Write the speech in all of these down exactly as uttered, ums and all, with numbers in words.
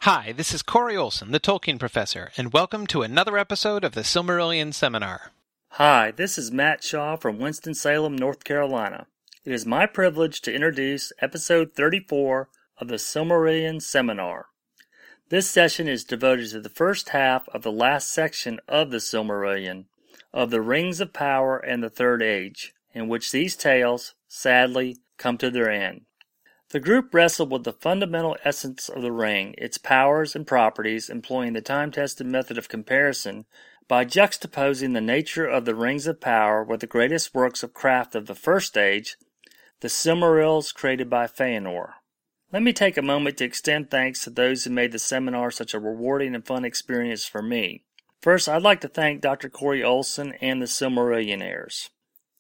Hi, this is Corey Olson, the Tolkien Professor, and welcome to another episode of the Silmarillion Seminar. Hi, this is Matt Shaw from Winston-Salem, North Carolina. It is my privilege to introduce episode thirty-four of the Silmarillion Seminar. This session is devoted to the first half of the last section of the Silmarillion, of the Rings of Power and the Third Age, in which these tales, sadly, come to their end. The group wrestled with the fundamental essence of the ring, its powers and properties, employing the time-tested method of comparison by juxtaposing the nature of the Rings of Power with the greatest works of craft of the First Age, the Silmarils created by Feanor. Let me take a moment to extend thanks to those who made the seminar such a rewarding and fun experience for me. First, I'd like to thank Doctor Corey Olson and the Silmarillionaires.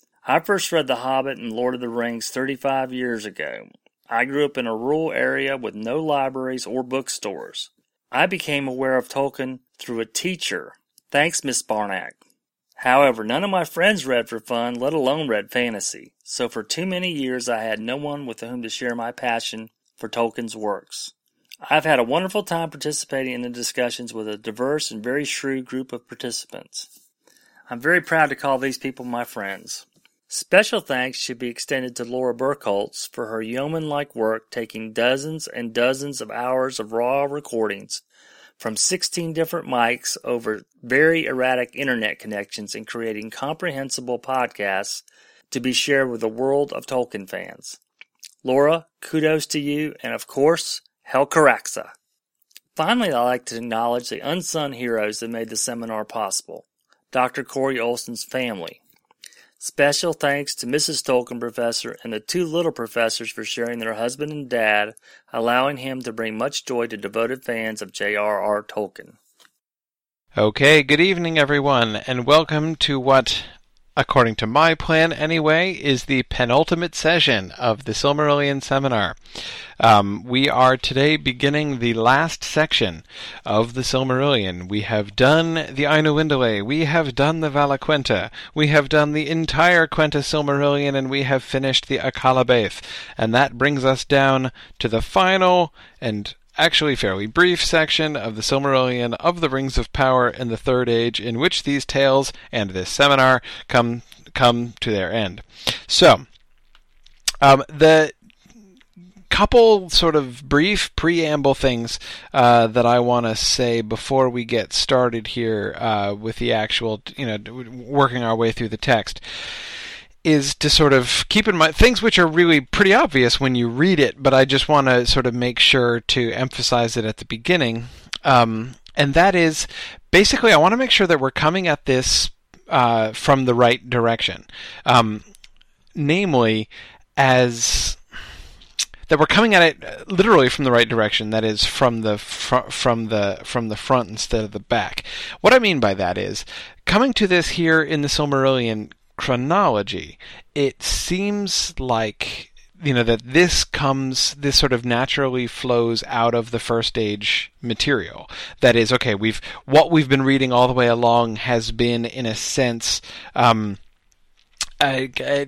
I first read The Hobbit and Lord of the Rings thirty-five years ago. I grew up in a rural area with no libraries or bookstores. I became aware of Tolkien through a teacher. Thanks, Miss Barnack. However, none of my friends read for fun, let alone read fantasy. So for too many years I had no one with whom to share my passion for Tolkien's works. I've had a wonderful time participating in the discussions with a diverse and very shrewd group of participants. I'm very proud to call these people my friends. Special thanks should be extended to Laura Burkholtz for her yeoman-like work taking dozens and dozens of hours of raw recordings from sixteen different mics over very erratic internet connections and creating comprehensible podcasts to be shared with the world of Tolkien fans. Laura, kudos to you, and of course, Helcaraxa. Finally, I'd like to acknowledge the unsung heroes that made the seminar possible. Doctor Corey Olson's family. Special thanks to Missus Tolkien Professor and the two little professors for sharing their husband and dad, allowing him to bring much joy to devoted fans of J R R. Tolkien. Okay, good evening everyone, and welcome to what, according to my plan anyway, is the penultimate session of the Silmarillion Seminar. Um, we are today beginning the last section of the Silmarillion. We have done the Ainulindale, we have done the Valaquenta, we have done the entire Quenta Silmarillion, and we have finished the Akalabaith. And that brings us down to the final and actually fairly brief section of the Silmarillion of the Rings of Power in the Third Age, in which these tales and this seminar come come to their end. So, um, the couple sort of brief preamble things uh, that I want to say before we get started here uh, with the actual, you know, working our way through the text, is to sort of keep in mind things which are really pretty obvious when you read it, but I just want to sort of make sure to emphasize it at the beginning. Um, and that is, basically, I want to make sure that we're coming at this uh, from the right direction. Um, namely, as that we're coming at it literally from the right direction, that is, from the fr- from the from the front instead of the back. What I mean by that is, coming to this here in the Silmarillion chronology, it seems like, you know, that this comes, this sort of naturally flows out of the First Age material. That is, okay, we've, what we've been reading all the way along has been, in a sense, um, uh, uh,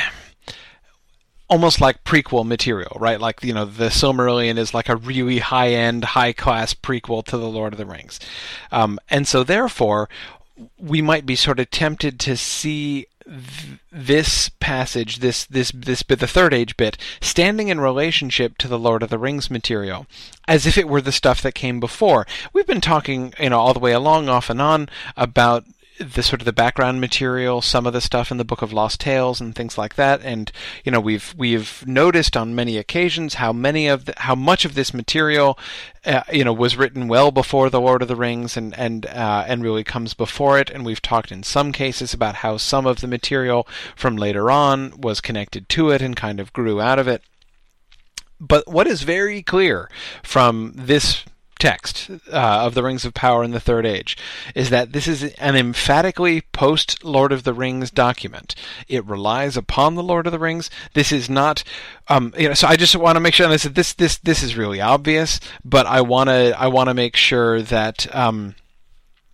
almost like prequel material, right? Like, you know, the Silmarillion is like a really high-end, high-class prequel to the Lord of the Rings. Um, and so, therefore, we might be sort of tempted to see th- this passage, this this this bit, the Third Age bit, standing in relationship to the Lord of the Rings material, as if it were the stuff that came before. We've been talking, you know, all the way along, off and on, about the sort of the background material, some of the stuff in the Book of Lost Tales and things like that, and you know we've we've noticed on many occasions how many of the, how much of this material, uh, you know, was written well before the Lord of the Rings and and uh, and really comes before it, and we've talked in some cases about how some of the material from later on was connected to it and kind of grew out of it. But what is very clear from this text uh, of the Rings of Power in the Third Age is that this is an emphatically post-Lord of the Rings document. It relies upon the Lord of the Rings. This is not, um, you know. So I just want to make sure. And I said this, this, this is really obvious, but I want to, I want to make sure that. Um,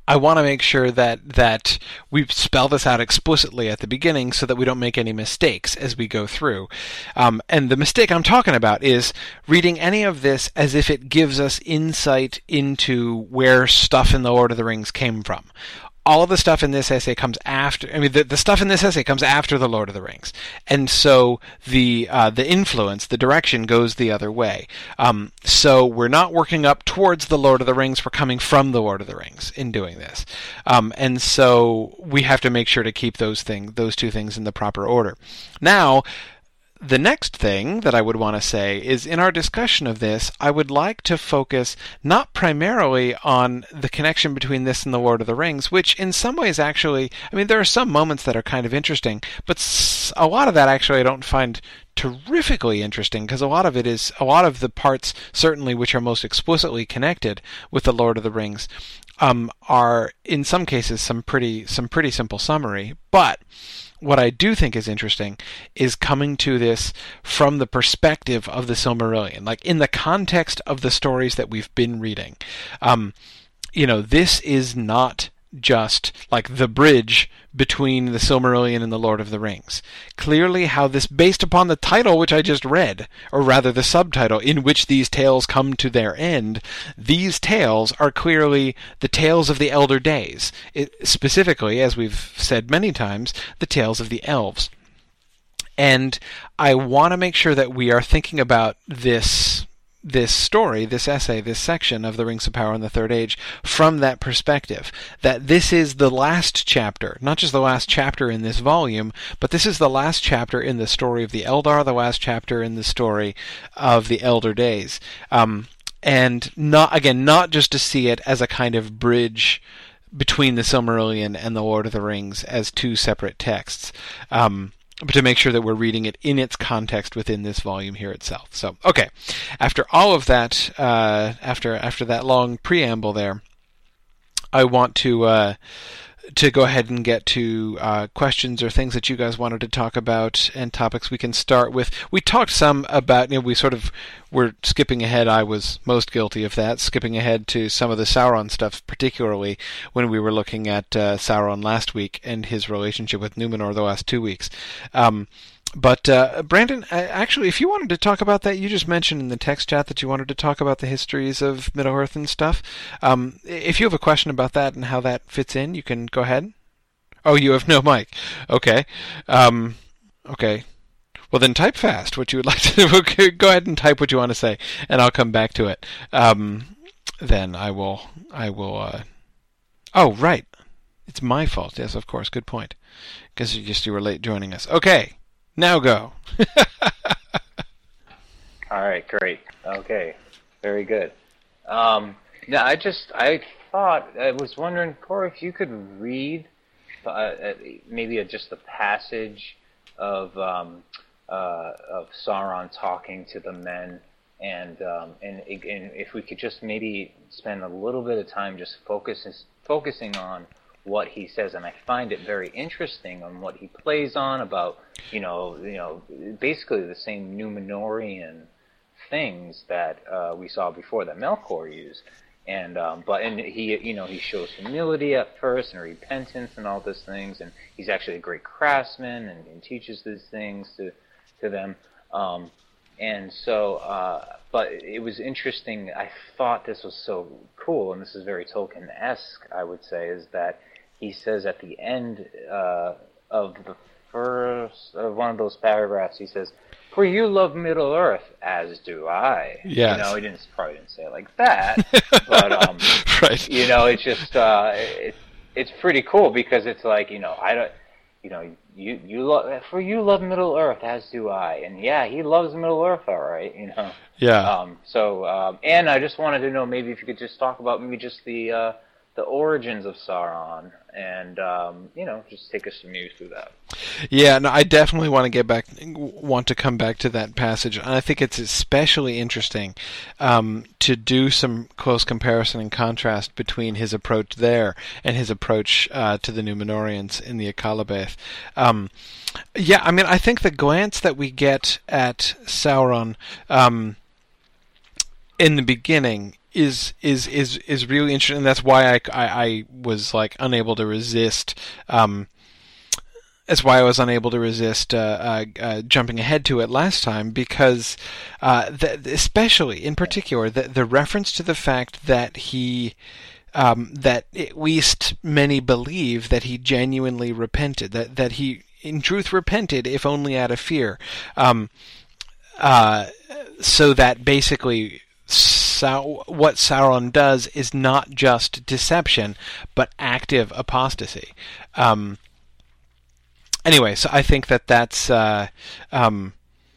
I want to make sure that that we spell this out explicitly at the beginning so that we don't make any mistakes as we go through. Um, and the mistake I'm talking about is reading any of this as if it gives us insight into where stuff in the Lord of the Rings came from. All of the stuff in this essay comes after, I mean, the, the stuff in this essay comes after the Lord of the Rings. And so the uh, the influence, the direction goes the other way. Um, so we're not working up towards the Lord of the Rings, we're coming from the Lord of the Rings in doing this. Um, and so we have to make sure to keep those things, those two things in the proper order. Now, the next thing that I would want to say is in our discussion of this, I would like to focus not primarily on the connection between this and the Lord of the Rings, which in some ways actually, I mean, there are some moments that are kind of interesting, but a lot of that actually I don't find terrifically interesting because a lot of it is, a lot of the parts certainly which are most explicitly connected with the Lord of the Rings um, are in some cases some pretty, some pretty simple summary, but what I do think is interesting is coming to this from the perspective of the Silmarillion, like in the context of the stories that we've been reading. Um, you know, this is not just like the bridge between the Silmarillion and the Lord of the Rings. Clearly how this, based upon the title which I just read, or rather the subtitle, in which these tales come to their end, these tales are clearly the tales of the Elder Days. It, specifically, as we've said many times, the tales of the elves. And I want to make sure that we are thinking about this this story, this essay, this section of the Rings of Power in the Third Age from that perspective. That this is the last chapter, not just the last chapter in this volume, but this is the last chapter in the story of the Eldar, the last chapter in the story of the Elder Days. Um, and not, again, not just to see it as a kind of bridge between the Silmarillion and the Lord of the Rings as two separate texts. Um, but to make sure that we're reading it in its context within this volume here itself. So, okay, after all of that, uh, after after that long preamble there, I want to uh, to go ahead and get to uh, questions or things that you guys wanted to talk about and topics we can start with. We talked some about, you know, we sort of were skipping ahead. I was most guilty of that, skipping ahead to some of the Sauron stuff, particularly when we were looking at uh, Sauron last week and his relationship with Numenor the last two weeks. Um, But, uh, Brandon, actually, if you wanted to talk about that, you just mentioned in the text chat that you wanted to talk about the histories of Middle-earth and stuff. Um, if you have a question about that and how that fits in, you can go ahead. Oh, you have no mic. Okay. Um, okay. Well, then type fast what you would like to... Go ahead and type what you want to say, and I'll come back to it. Um, then I will... I will. Uh... Oh, right. It's my fault. Yes, of course. Good point. Because you just you were late joining us. Okay. Now go. All right, great. Okay, very good. Um, now, I just, I thought, I was wondering, Corey, if you could read uh, maybe a, just a passage of um, uh, of Sauron talking to the men, and, um, and and if we could just maybe spend a little bit of time just focus, focusing on what he says, and I find it very interesting on what he plays on about, you know, you know, basically the same Numenorian things that uh, we saw before that Melkor used, and um, but and he, you know, he shows humility at first and repentance and all these things, and he's actually a great craftsman and, and teaches these things to to them, um, and so, uh, but it was interesting. I thought this was so cool, and this is very Tolkien-esque, I would say, is that he says at the end uh, of the first of one of those paragraphs, he says, "For you love Middle Earth, as do I." Yes. You know, he didn't probably didn't say it like that, but um, right. You know, it's just uh, it, it's pretty cool because it's like, you know, I don't, you know, you you love for you love Middle Earth, as do I, and yeah, he loves Middle Earth, all right, you know. Yeah. Um. So, um, and I just wanted to know maybe if you could just talk about maybe just the uh, the origins of Sauron, and um, you know, just take us some news through that. Yeah, no, I definitely want to get back, want to come back to that passage, and I think it's especially interesting um, to do some close comparison and contrast between his approach there and his approach uh, to the Numenorians in the Akallabeth. Um, yeah, I mean, I think the glance that we get at Sauron. Um, in the beginning is is is is really interesting. And that's why I, I, I was like unable to resist. Um, that's why I was unable to resist uh, uh, uh, jumping ahead to it last time, because uh, the, especially in particular the the reference to the fact that he. Um, that at least many believe that he genuinely repented, that that he in truth repented, if only out of fear. Um, uh, so that basically Sau- what Sauron does is not just deception, but active apostasy. Um, anyway, so I think that that's... Uh, um,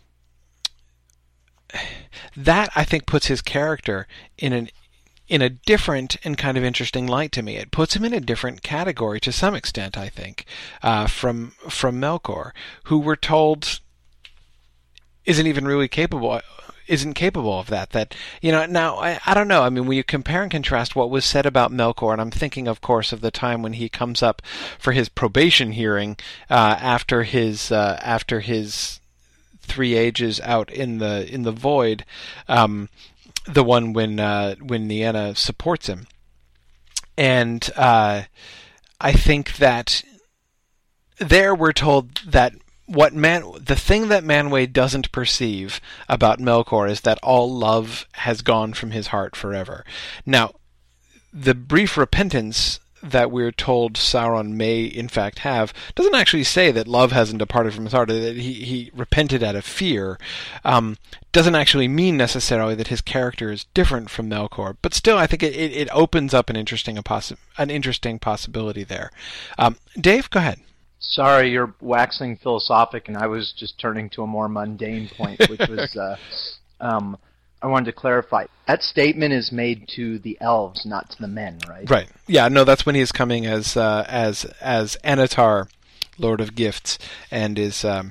that, I think, puts his character in an in a different and kind of interesting light to me. It puts him in a different category to some extent, I think, uh, from from Melkor, who we're told isn't even really capable, isn't capable of that. That you know, now I, I don't know. I mean, when you compare and contrast what was said about Melkor, and I'm thinking, of course, of the time when he comes up for his probation hearing uh, after his uh, after his three ages out in the in the void. Um, The one when uh, when Nienna supports him, and uh, I think that there we're told that what man the thing that Manwë doesn't perceive about Melkor is that all love has gone from his heart forever. Now, the brief repentance that we're told Sauron may in fact have doesn't actually say that love hasn't departed from his heart, that he, he repented out of fear. Um, doesn't actually mean necessarily that his character is different from Melkor, but still I think it, it, it opens up an interesting a possi- an interesting possibility there. Um, Dave, go ahead. Sorry, you're waxing philosophic, and I was just turning to a more mundane point, which was uh, um, I wanted to clarify. That statement is made to the elves, not to the men, right? Right. Yeah, no, that's when he's coming as uh, as as Anatar, Lord of Gifts, and is um,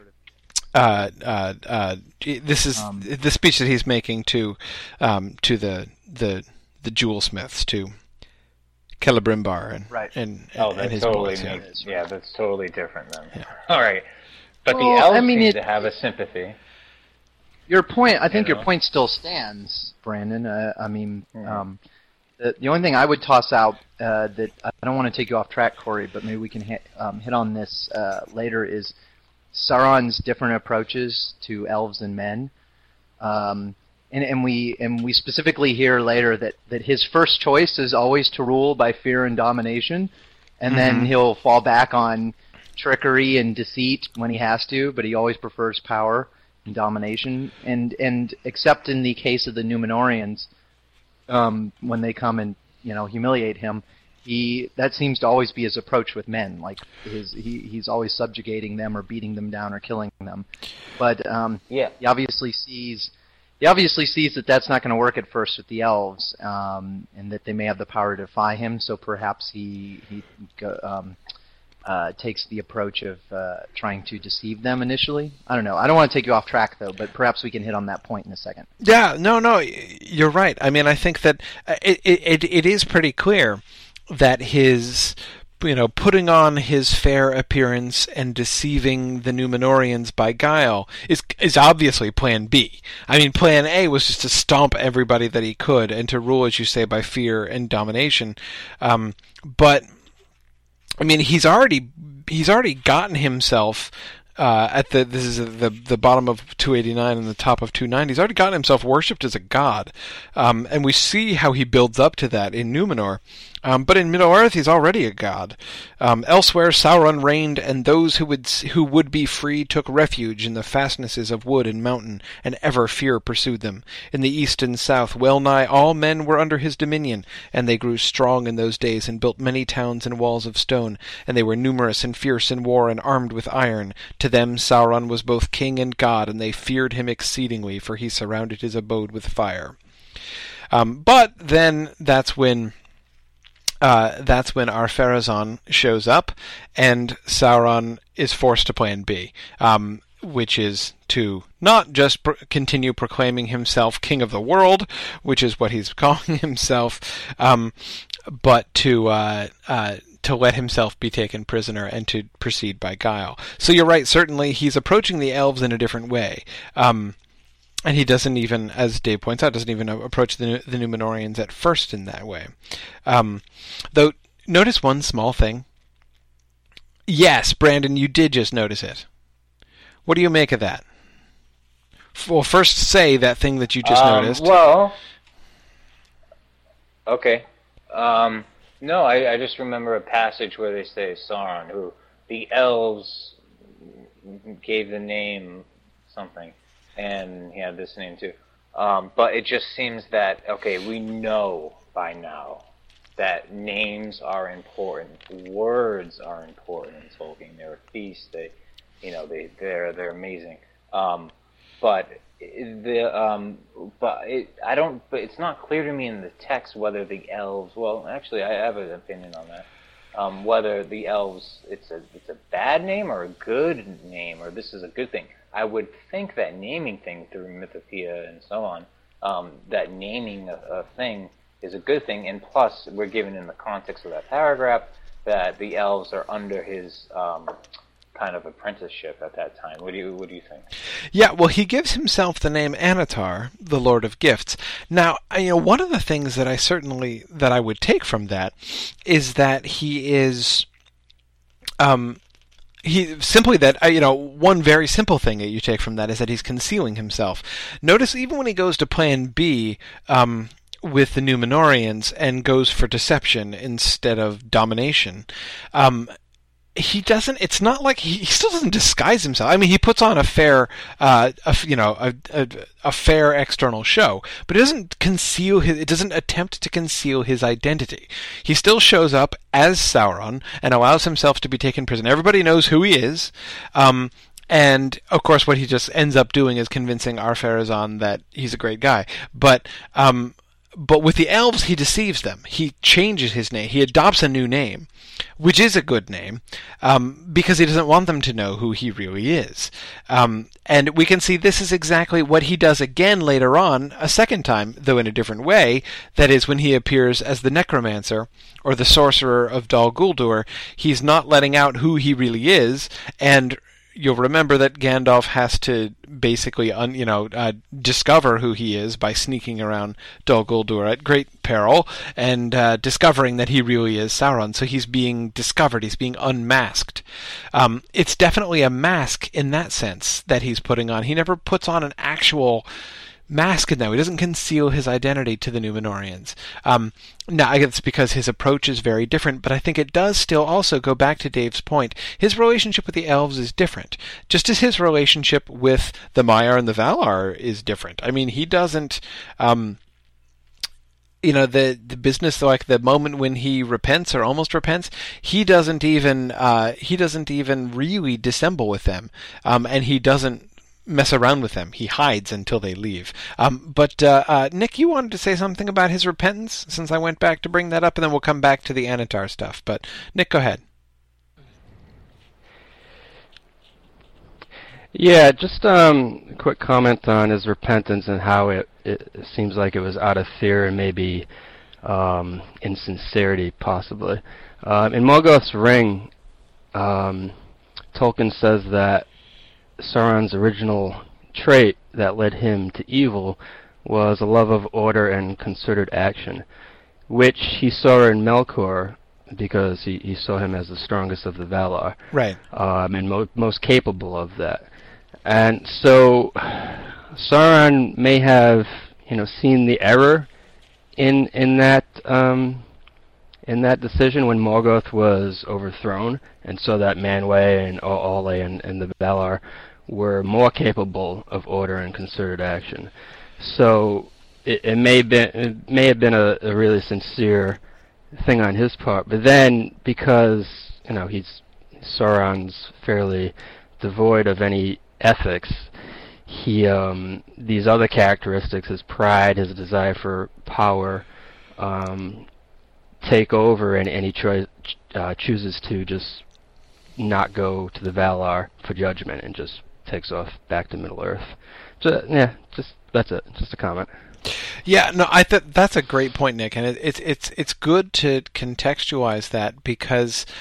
uh, uh, uh, this is um, the speech that he's making to um, to the the the jewel smiths, to Celebrimbar and right. and, and, oh, that's and his totally boys. Yeah. Yeah. yeah, that's totally different then. Yeah. All right, but well, the elves I mean, seem it, to have a sympathy. Your point, I think you know? your point still stands, Brandon. Uh, I mean, mm-hmm. um, the, the only thing I would toss out uh, that I don't want to take you off track, Corey, but maybe we can hit, um, hit on this uh, later is Sauron's different approaches to elves and men. Um, and, and we and we specifically hear later that, that his first choice is always to rule by fear and domination, and mm-hmm. then he'll fall back on trickery and deceit when he has to, but he always prefers power. Domination, and and except in the case of the Númenóreans, um, when they come and you know humiliate him, he that seems to always be his approach with men. Like his he he's always subjugating them or beating them down or killing them. But um, yeah, he obviously sees he obviously sees that that's not going to work at first with the elves, um, and that they may have the power to defy him. So perhaps he he. Um, Uh, takes the approach of uh, trying to deceive them initially. I don't know. I don't want to take you off track, though, but perhaps we can hit on that point in a second. Yeah, no, no, you're right. I mean, I think that it it, it is pretty clear that his, you know, putting on his fair appearance and deceiving the Númenóreans by guile is is obviously Plan B. I mean, Plan A was just to stomp everybody that he could and to rule, as you say, by fear and domination. Um, but I mean, he's already he's already gotten himself uh, at the this is the the bottom of two eighty-nine and the top of two ninety. He's already gotten himself worshipped as a god, um, and we see how he builds up to that in Númenor. Um, but in Middle-earth, he's already a god. Um, elsewhere, Sauron reigned, and those who would who would be free took refuge in the fastnesses of wood and mountain, and ever fear pursued them. In the east and south, well-nigh all men were under his dominion, and they grew strong in those days, and built many towns and walls of stone, and they were numerous and fierce in war, and armed with iron. To them Sauron was both king and god, and they feared him exceedingly, for he surrounded his abode with fire. Um, but then that's when... Uh, that's when Ar-Pharazôn shows up, and Sauron is forced to Plan B, um, which is to not just pro- continue proclaiming himself king of the world, which is what he's calling himself, um, but to uh, uh, to let himself be taken prisoner and to proceed by guile. So you're right. Certainly, he's approaching the elves in a different way. Um, and he doesn't even, as Dave points out, doesn't even approach the, the Númenóreans at first in that way. Um, though, notice one small thing. Yes, Brandon, you did just notice it. What do you make of that? Well, first say that thing that you just um, noticed. Well, okay. Um, no, I, I just remember a passage where they say Sauron, who the elves gave the name something, and he had this name too. Um, but it just seems that, okay, we know by now that names are important, words are important in Tolkien. They're a feast. They, you know, they they're they're amazing. Um, but the um, but it, I don't. But it's not clear to me in the text whether the elves. Well, actually, I have an opinion on that. Um, whether the elves, it's a it's a bad name or a good name, or this is a good thing. I would think that naming things through Mythopoeia and so on, um, that naming a, a thing is a good thing, and plus we're given in the context of that paragraph that the elves are under his um, kind of apprenticeship at that time. What do you what do you think? Yeah, well, he gives himself the name Anatar, the Lord of Gifts. Now, you know, one of the things that I certainly that I would take from that is that he is, um, he simply that uh, you know, one very simple thing that you take from that is that he's concealing himself. Notice even when he goes to Plan B. Um, with the Númenóreans and goes for deception instead of domination. Um, he doesn't, it's not like, he, he still doesn't disguise himself. I mean, he puts on a fair, uh, a, you know, a, a, a fair external show, but it doesn't conceal his, it doesn't attempt to conceal his identity. He still shows up as Sauron and allows himself to be taken prisoner. Everybody knows who he is. Um, And, of course, what he just ends up doing is convincing Ar-Pharazôn that he's a great guy. But, um, But with the elves, he deceives them. He changes his name. He adopts a new name, which is a good name, um, because he doesn't want them to know who he really is. Um, and we can see this is exactly what he does again later on, a second time, though in a different way. That is, when he appears as the necromancer, or the sorcerer of Dol Guldur, he's not letting out who he really is, and you'll remember that Gandalf has to basically, un, you know, uh, discover who he is by sneaking around Dol Guldur at great peril and uh, discovering that he really is Sauron. So he's being discovered. He's being unmasked. Um, it's definitely a mask in that sense that he's putting on. He never puts on an actual mask in that. He doesn't conceal his identity to the Númenóreans. Um, now, I guess it's because his approach is very different, but I think it does still also go back to Dave's point. His relationship with the elves is different, just as his relationship with the Maiar and the Valar is different. I mean, he doesn't... Um, you know, the the business, like the moment when he repents or almost repents, he doesn't even uh, he doesn't even really dissemble with them, um, and he doesn't mess around with them. He hides until they leave. Um, but uh, uh, Nick, you wanted to say something about his repentance, since I went back to bring that up, and then we'll come back to the Anatar stuff. But Nick, go ahead. Yeah, just um, a quick comment on his repentance and how it, it seems like it was out of fear and maybe um, insincerity, possibly. Um, in Morgoth's Ring, um, Tolkien says that Sauron's original trait that led him to evil was a love of order and concerted action, which he saw in Melkor because he, he saw him as the strongest of the Valar, right, um, and mo- most capable of that. And so Sauron may have, you know, seen the error in in that um, in that decision when Morgoth was overthrown, and so that Manwë and Ole and, and the Valar were more capable of order and concerted action. So it, it may been it may have been a, a really sincere thing on his part, but then because you know he's Sauron's fairly devoid of any ethics, he um, these other characteristics, his pride, his desire for power, um, take over, and, and he tries uh, chooses to just not go to the Valar for judgment and just takes off back to Middle Earth. So yeah, just that's it. Just a comment. Yeah, no, I th- that's a great point, Nick, and it, it's it's it's good to contextualize that, because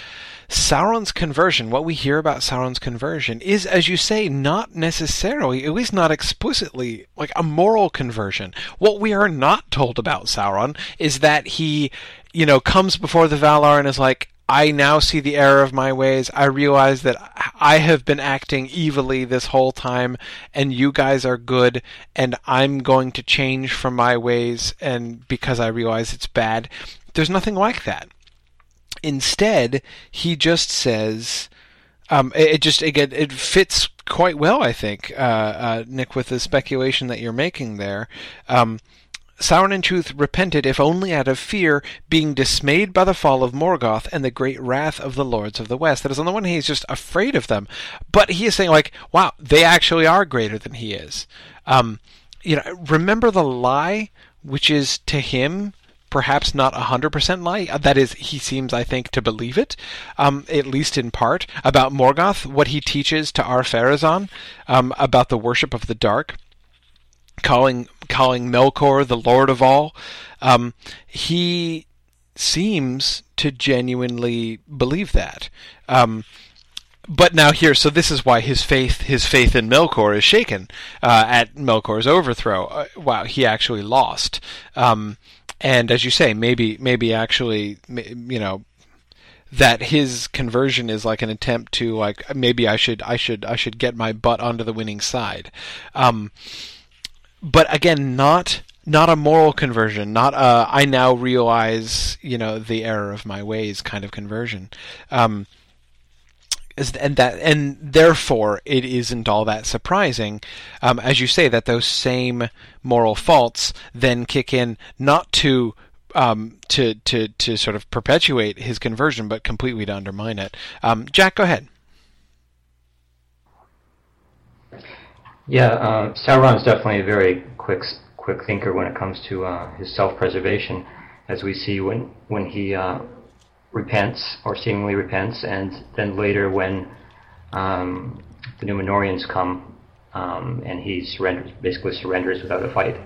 Sauron's conversion, what we hear about Sauron's conversion, is, as you say, not necessarily, at least not explicitly, like a moral conversion. What we are not told about Sauron is that he, you know, comes before the Valar and is like, I now see the error of my ways. I realize that I have been acting evilly this whole time, and you guys are good, and I'm going to change from my ways, and because I realize it's bad. There's nothing like that. Instead, he just says, um, it, it just again it fits quite well, I think, uh, uh, Nick, with the speculation that you're making there. Um, Sauron in truth repented, if only out of fear, being dismayed by the fall of Morgoth and the great wrath of the lords of the West. That is, on the one hand, he's just afraid of them, but he is saying, like, wow, they actually are greater than he is. Um, you know, remember the lie, which is to him perhaps not a hundred percent lie. That is, he seems, I think, to believe it, um, at least in part, about Morgoth, what he teaches to Ar-Pharazôn, um, about the worship of the dark. Calling calling Melkor the Lord of all, um, he seems to genuinely believe that. Um, but now here, so this is why his faith his faith in Melkor is shaken uh, at Melkor's overthrow. Uh, wow, he actually lost. Um, and as you say, maybe maybe actually, you know, that his conversion is like an attempt to, like, maybe I should I should I should get my butt onto the winning side. Um, But again, not not a moral conversion, not a I now realize, you know, the error of my ways kind of conversion, um, and that and therefore it isn't all that surprising, um, as you say, that those same moral faults then kick in, not to um, to to to sort of perpetuate his conversion, but completely to undermine it. Um, Jack, go ahead. Yeah, uh, Sauron's definitely a very quick quick thinker when it comes to uh, his self-preservation, as we see when when he uh, repents, or seemingly repents, and then later when um, the Númenóreans come um, and he surrenders, basically surrenders without a fight.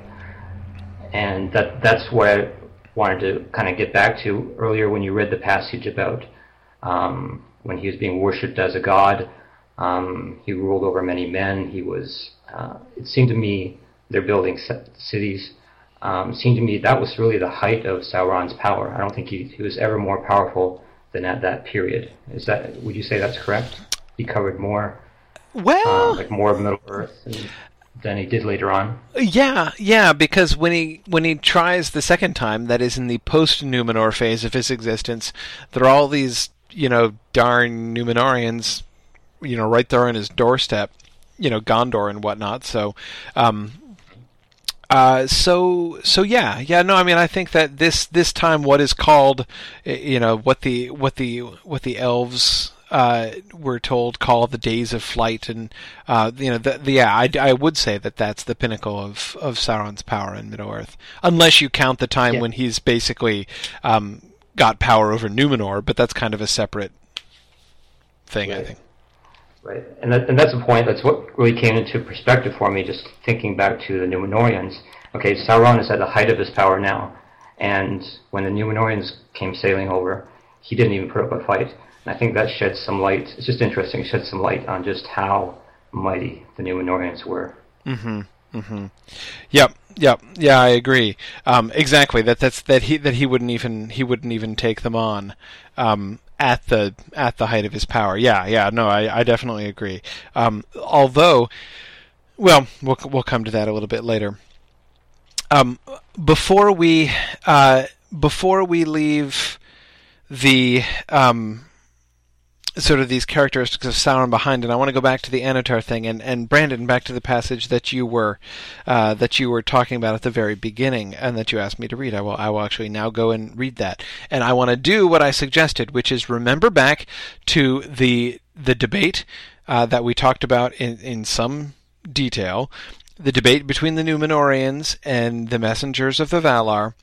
And that that's what I wanted to kind of get back to earlier when you read the passage about um, when he was being worshipped as a god. Um, he ruled over many men. He was, uh, it seemed to me, they're building cities. Um, it seemed to me that was really the height of Sauron's power. I don't think he, he was ever more powerful than at that period. Is that, would you say that's correct? He covered more, well, uh, like more of Middle Earth than, than he did later on. Yeah, yeah, because when he when he tries the second time, that is in the post-Númenor phase of his existence, there are all these, you know, darn Númenóreans, you know, right there on his doorstep, you know, Gondor and whatnot. So, um, uh, so, so yeah, yeah. No, I mean, I think that this this time, what is called, you know, what the what the what the elves uh, were told call the days of flight, and uh, you know, the, the, yeah, I, I would say that that's the pinnacle of of Sauron's power in Middle Earth, unless you count the time yeah. when he's basically um, got power over Númenor, but that's kind of a separate thing, right. I think. Right, and that, and that's the point. That's what really came into perspective for me, just thinking back to the Númenóreans. Okay, Sauron is at the height of his power now, and when the Númenóreans came sailing over, he didn't even put up a fight. And I think that sheds some light. It's just interesting, sheds some light on just how mighty the Númenóreans were. Mm-hmm. Mm-hmm. Yep. Yep. Yeah, I agree. Um, exactly. That that's that he that he wouldn't even he wouldn't even take them on. Um, At the at the height of his power, yeah, yeah, no, I, I definitely agree. Um, although, well, we'll we'll come to that a little bit later. Um, before we uh, before we leave the um, sort of these characteristics of Sauron behind, and I want to go back to the Annatar thing, and, and Brandon, back to the passage that you were uh, that you were talking about at the very beginning, and that you asked me to read. I will I will actually now go and read that, and I want to do what I suggested, which is remember back to the the debate uh, that we talked about in in some detail, the debate between the Númenóreans and the messengers of the Valar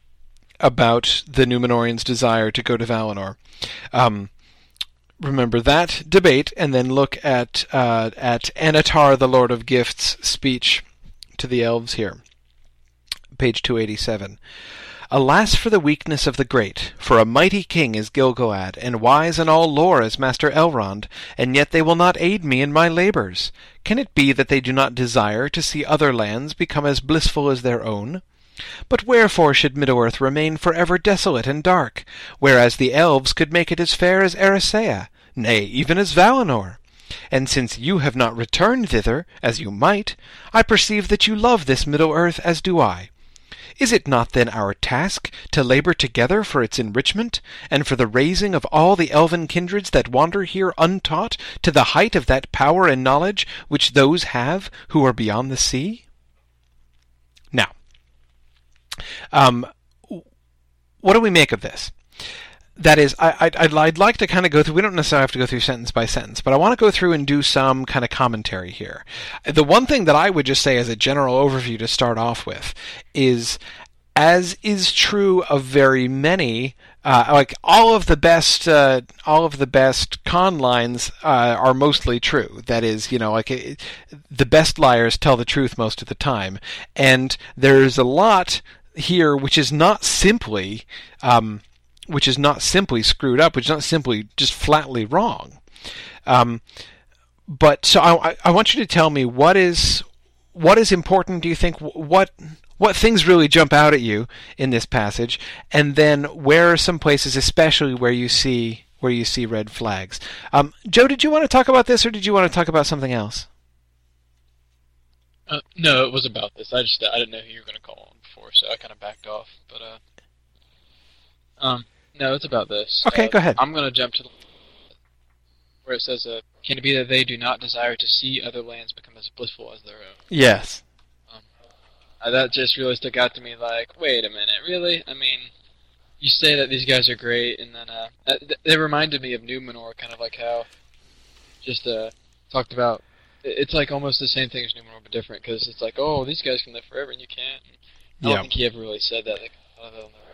about the Númenóreans' desire to go to Valinor. Um, Remember that debate, and then look at uh, at Annatar, the Lord of Gifts' speech to the elves here, page two eighty-seven. Alas for the weakness of the great, for a mighty king is Gil-galad, and wise in all lore as Master Elrond, and yet they will not aid me in my labours. Can it be that they do not desire to see other lands become as blissful as their own? But wherefore should Middle-earth remain for ever desolate and dark, whereas the elves could make it as fair as Eressëa, nay, even as Valinor? And since you have not returned thither, as you might, I perceive that you love this Middle-earth as do I. Is it not then our task to labour together for its enrichment, and for the raising of all the elven kindreds that wander here untaught to the height of that power and knowledge which those have who are beyond the sea? Now, um, what do we make of this? That is, I, I'd, I'd, I'd like to kind of go through, we don't necessarily have to go through sentence by sentence, but I want to go through and do some kind of commentary here. The one thing that I would just say as a general overview to start off with is, as is true of very many, uh, like all of the best, uh, all of the best con lines uh, are mostly true. That is, you know, like it, the best liars tell the truth most of the time, and there's a lot here which is not simply... Um, which is not simply screwed up, which is not simply just flatly wrong. Um, but so I, I want you to tell me what is what is important. Do you think what what things really jump out at you in this passage, and then where are some places, especially where you see where you see red flags? Um, Joe, did you want to talk about this, or did you want to talk about something else? Uh, no, it was about this. I just I didn't know who you were going to call on before, so I kind of backed off. But uh, um. No, it's about this. Okay, uh, go ahead. I'm going to jump to the where it says, uh, can it be that they do not desire to see other lands become as blissful as their own? Yes. Um, uh, that just really stuck out to me, like, wait a minute, really? I mean, you say that these guys are great, and then uh, th- they reminded me of Numenor, kind of like how just uh, talked about, it's like almost the same thing as Numenor, but different, because it's like, oh, these guys can live forever, and you can't. And I don't yeah. think he ever really said that. Like, oh,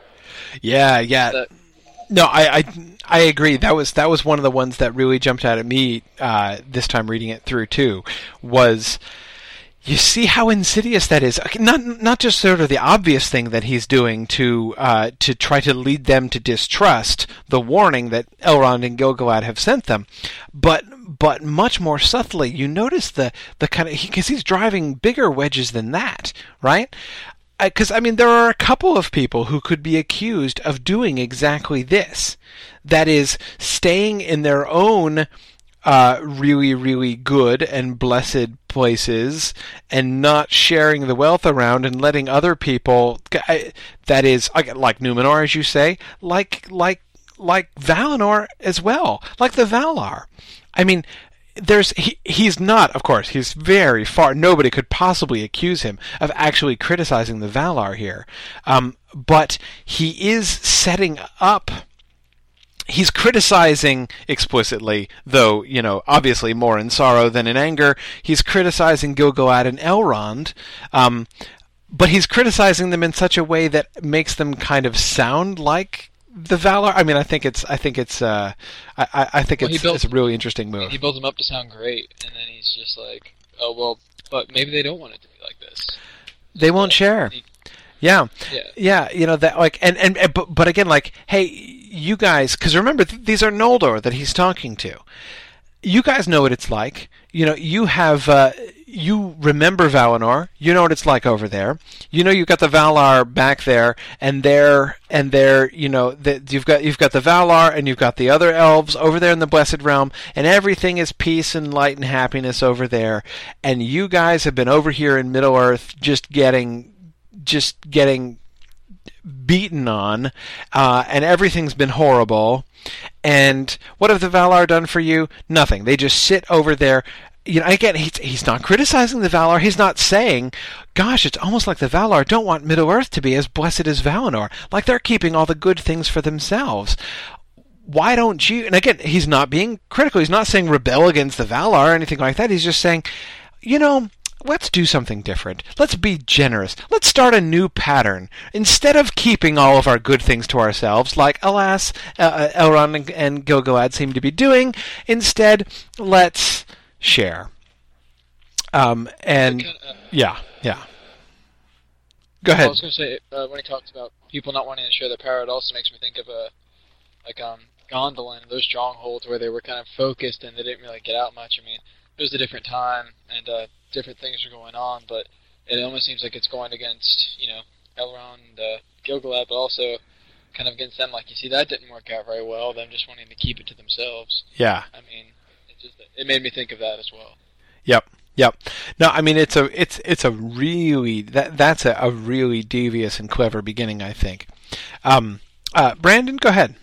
yeah, yeah. That, No, I, I I agree. That was that was one of the ones that really jumped out at me uh, this time reading it through too. Was you see how insidious that is? Not not just sort of the obvious thing that he's doing to uh, to try to lead them to distrust the warning that Elrond and Gil-galad have sent them, but but much more subtly, you notice the the kind of because he, he's driving bigger wedges than that, right? Because, I mean, there are a couple of people who could be accused of doing exactly this. That is, staying in their own uh, really, really good and blessed places and not sharing the wealth around and letting other people... That is, like Numenor, as you say, like like like Valinor as well, like the Valar. I mean... There's he, he's not, of course, he's very far, nobody could possibly accuse him of actually criticizing the Valar here. Um, but he is setting up, he's criticizing explicitly, though, you know, obviously more in sorrow than in anger, he's criticizing Gil-galad and Elrond, um, but he's criticizing them in such a way that makes them kind of sound like the Valar. I mean, I think it's. I think it's. Uh, I, I think well, it's, built, it's a really interesting move. He builds them up to sound great, and then he's just like, "Oh well, but maybe they don't want it to be like this." They so won't share. He, yeah. yeah, yeah. You know that. Like, and and, and but, but again, like, hey, you guys, because remember, th- these are Noldor that he's talking to. You guys know what it's like. You know, you have. Uh, You remember Valinor. You know what it's like over there. You know you've got the Valar back there, and they're and they're you know the, you've got you've got the Valar and you've got the other elves over there in the Blessed Realm, and everything is peace and light and happiness over there. And you guys have been over here in Middle Earth, just getting just getting beaten on, uh, and everything's been horrible. And what have the Valar done for you? Nothing. They just sit over there. You know, again, he's, he's not criticizing the Valar. He's not saying, gosh, it's almost like the Valar don't want Middle-earth to be as blessed as Valinor. Like they're keeping all the good things for themselves. Why don't you... And again, he's not being critical. He's not saying rebel against the Valar or anything like that. He's just saying, you know, let's do something different. Let's be generous. Let's start a new pattern. Instead of keeping all of our good things to ourselves, like, alas, uh, Elrond and, and Gil-galad seem to be doing, instead, let's... share. Um, and, kind of, uh, yeah, yeah. Go ahead. I was going to say, uh, when he talks about people not wanting to share their power, it also makes me think of a, like um, Gondolin, those strongholds where they were kind of focused and they didn't really get out much. I mean, it was a different time and uh, different things were going on, but it almost seems like it's going against, you know, Elrond and uh, Gil-galad, but also kind of against them. Like, you see, that didn't work out very well, them just wanting to keep it to themselves. Yeah. I mean, it just it made me think of that as well. Yep. Yep. No, I mean it's a it's it's a really that that's a, a really devious and clever beginning, I think. Um, uh, Brandon, go ahead.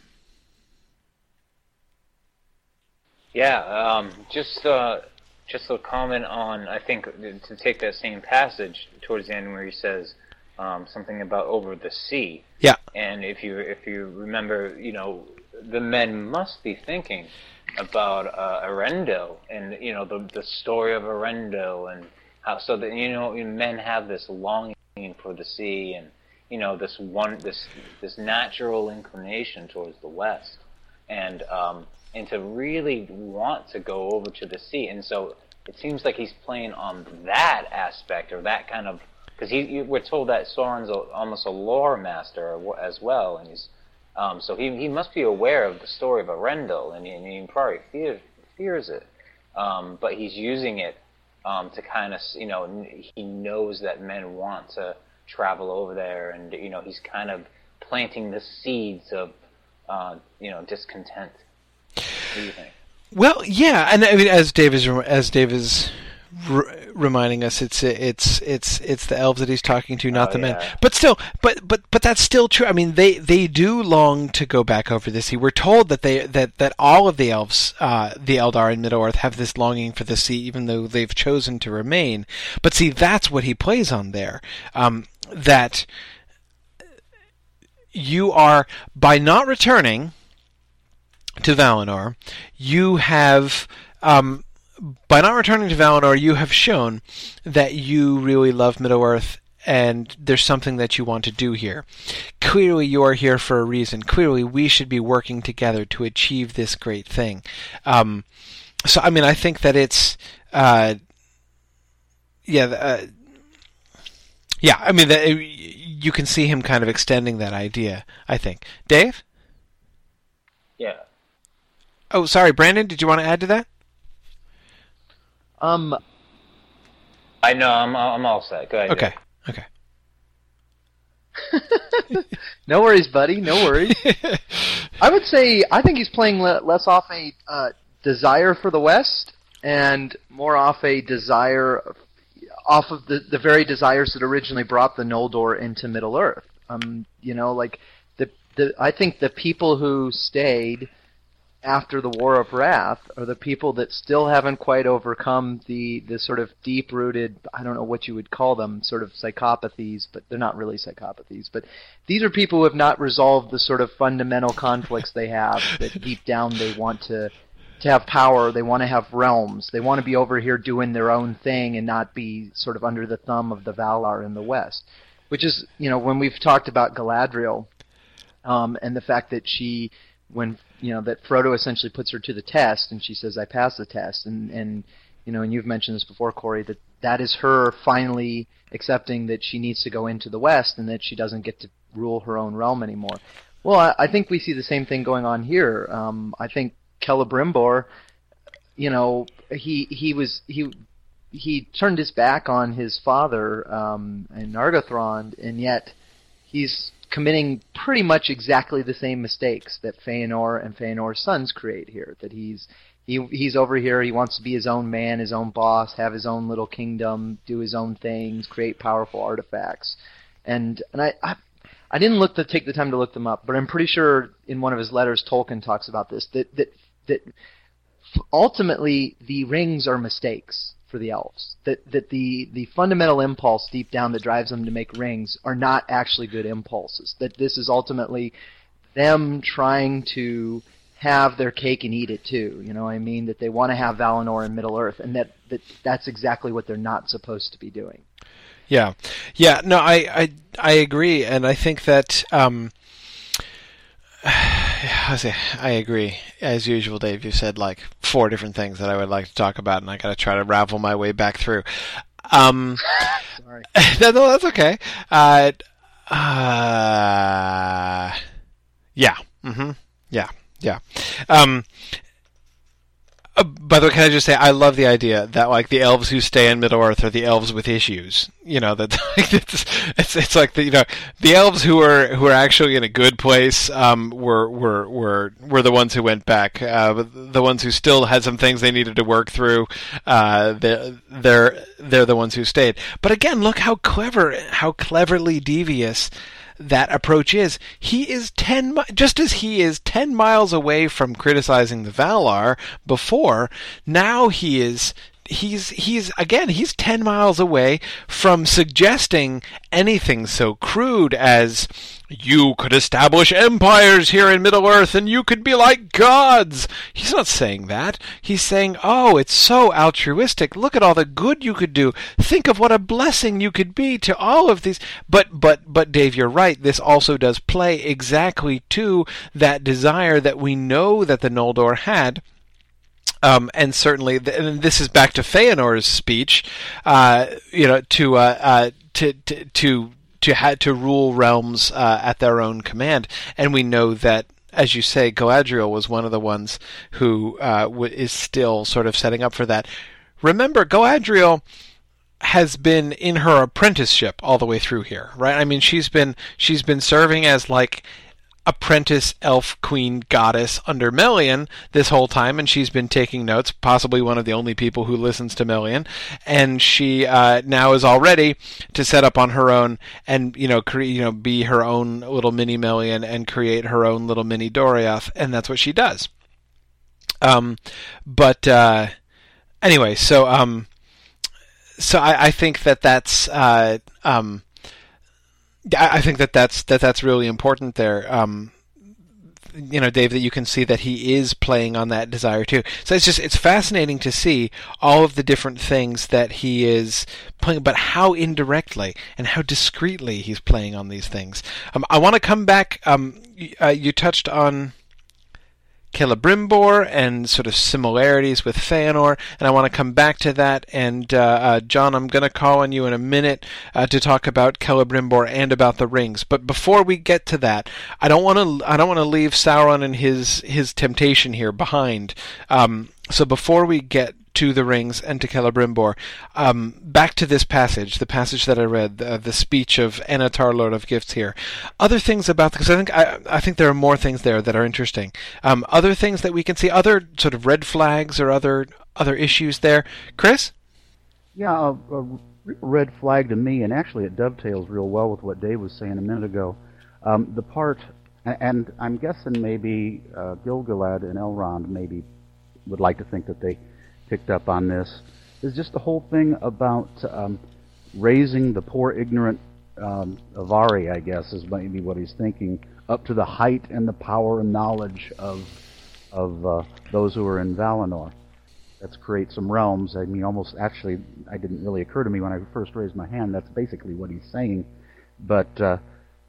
Yeah, um, just uh, just a comment on, I think, to take that same passage towards the end where he says um, something about over the sea. Yeah. And if you if you remember, you know, the men must be thinking about uh, Arendelle and, you know, the the story of Arendelle and how, so that, you know, men have this longing for the sea and, you know, this one this this natural inclination towards the west, and um, and to really want to go over to the sea. And so it seems like he's playing on that aspect, or that kind of, because he you, we're told that Sauron's a, almost a lore master as well, and he's Um, so he he must be aware of the story of Arendelle, and, and he probably fears, fears it. Um, but he's using it um, to kind of, you know, he knows that men want to travel over there, and, you know, he's kind of planting the seeds of, uh, you know, discontent. What do you think? Well, yeah, and I mean, as Dave is as Dave is r- reminding us, it's it's it's it's the elves that he's talking to, not Oh, the men. yeah. But still, but but but that's still true. I mean, they, they do long to go back over the sea. We're told that they that, that all of the elves, uh, the Eldar in Middle Earth, have this longing for the sea, even though they've chosen to remain. But see, that's what he plays on there. Um, that you are, by not returning to Valinor, you have, um, by not returning to Valinor, you have shown that you really love Middle-earth and there's something that you want to do here. Clearly you are here for a reason. Clearly we should be working together to achieve this great thing. Um, so, I mean, I think that it's, uh, yeah, uh, yeah, I mean, that, you can see him kind of extending that idea, I think. Dave? Yeah. Oh, sorry, Brandon, did you want to add to that? Um, I know, I'm I'm all set. Go ahead. Okay, okay. no worries, buddy. No worries. I would say I think he's playing le- less off a uh, desire for the West and more off a desire, off of the, the very desires that originally brought the Noldor into Middle Earth. Um, you know, like the the I think the people who stayed after the War of Wrath are the people that still haven't quite overcome the, the sort of deep-rooted, I don't know what you would call them, sort of psychopathies, but they're not really psychopathies. But these are people who have not resolved the sort of fundamental conflicts they have, that deep down they want to to have power, they want to have realms, they want to be over here doing their own thing and not be sort of under the thumb of the Valar in the West. Which is, you know, when we've talked about Galadriel um, and the fact that she, when you know, that Frodo essentially puts her to the test, and she says, I passed the test, and, and you know, and you've mentioned this before, Corey, that that is her finally accepting that she needs to go into the West and that she doesn't get to rule her own realm anymore. Well, I, I think we see the same thing going on here. Um, I think Celebrimbor, you know, he he was he he turned his back on his father um, and Nargothrond, and yet he's committing pretty much exactly the same mistakes that Feanor and Feanor's sons create here. That he's he he's over here, he wants to be his own man, his own boss, have his own little kingdom, do his own things, create powerful artifacts. And and I I, I didn't look to take the time to look them up, but I'm pretty sure in one of his letters Tolkien talks about this, that that that ultimately the rings are mistakes for the elves. That that the, the fundamental impulse deep down that drives them to make rings are not actually good impulses. That this is ultimately them trying to have their cake and eat it too. You know what I mean? That they want to have Valinor and Middle Earth, and that, that that's exactly what they're not supposed to be doing. Yeah, yeah. No, I I, I agree, and I think that. Um, I agree. As usual, Dave, you said like four different things that I would like to talk about, and I got to try to ravel my way back through. Um, Sorry. no, no, that's okay. Uh, uh, yeah. Mm-hmm. Yeah. Yeah. Um, uh, by the way, can I just say I love the idea that like the elves who stay in Middle Earth are the elves with issues. You know that it's, it's it's like the you know the elves who are who are actually in a good place um, were were were were the ones who went back. Uh, the ones who still had some things they needed to work through. Uh, they're they're they're the ones who stayed. But again, look how clever, how cleverly devious that approach is. He is ten, mi- just as he is ten miles away from criticizing the Valar before, now he is, he's, he's, again, he's ten miles away from suggesting anything so crude as, you could establish empires here in Middle-earth and you could be like gods. He's not saying that. He's saying, oh, it's so altruistic. Look at all the good you could do. Think of what a blessing you could be to all of these. But, but, but Dave, you're right. This also does play exactly to that desire that we know that the Noldor had. Um, and certainly, and this is back to Feanor's speech, uh, you know, to, uh, uh, to, to, to, to had to rule realms uh, at their own command, and we know that, as you say, Galadriel was one of the ones who uh, w- is still sort of setting up for that. Remember, Galadriel has been in her apprenticeship all the way through here, right? I mean, she's been she's been serving as like apprentice elf queen goddess under Melian this whole time, and she's been taking notes, possibly one of the only people who listens to Melian, and she uh, now is all ready to set up on her own and you know cre- you know be her own little mini Melian and create her own little mini Doriath, and that's what she does. Um, but uh, anyway, so um, so I, I think that that's uh, um. I think that that's that that's really important there. Um, you know, Dave, that you can see that he is playing on that desire too. So it's just it's fascinating to see all of the different things that he is playing, but how indirectly and how discreetly he's playing on these things. Um, I want to come back. Um, uh, you touched on Celebrimbor and sort of similarities with Feanor, and I want to come back to that. And uh, uh, John, I'm going to call on you in a minute uh, to talk about Celebrimbor and about the rings. But before we get to that, I don't want to I don't want to leave Sauron and his his temptation here behind. Um, so before we get to the rings and to Celebrimbor, um, back to this passage, the passage that I read, uh, the speech of Anatar, Lord of Gifts here. Other things about, because I think I, I think there are more things there that are interesting. Um, other things that we can see, other sort of red flags or other other issues there. Chris? Yeah, a, a red flag to me, and actually it dovetails real well with what Dave was saying a minute ago. Um, the part, and I'm guessing maybe uh, Gil-galad and Elrond maybe would like to think that they picked up on this, is just the whole thing about um, raising the poor ignorant um, Avari, I guess, is maybe what he's thinking, up to the height and the power and knowledge of of uh, those who are in Valinor. Let's create some realms. I mean, almost, actually, it didn't really occur to me when I first raised my hand, that's basically what he's saying. But uh,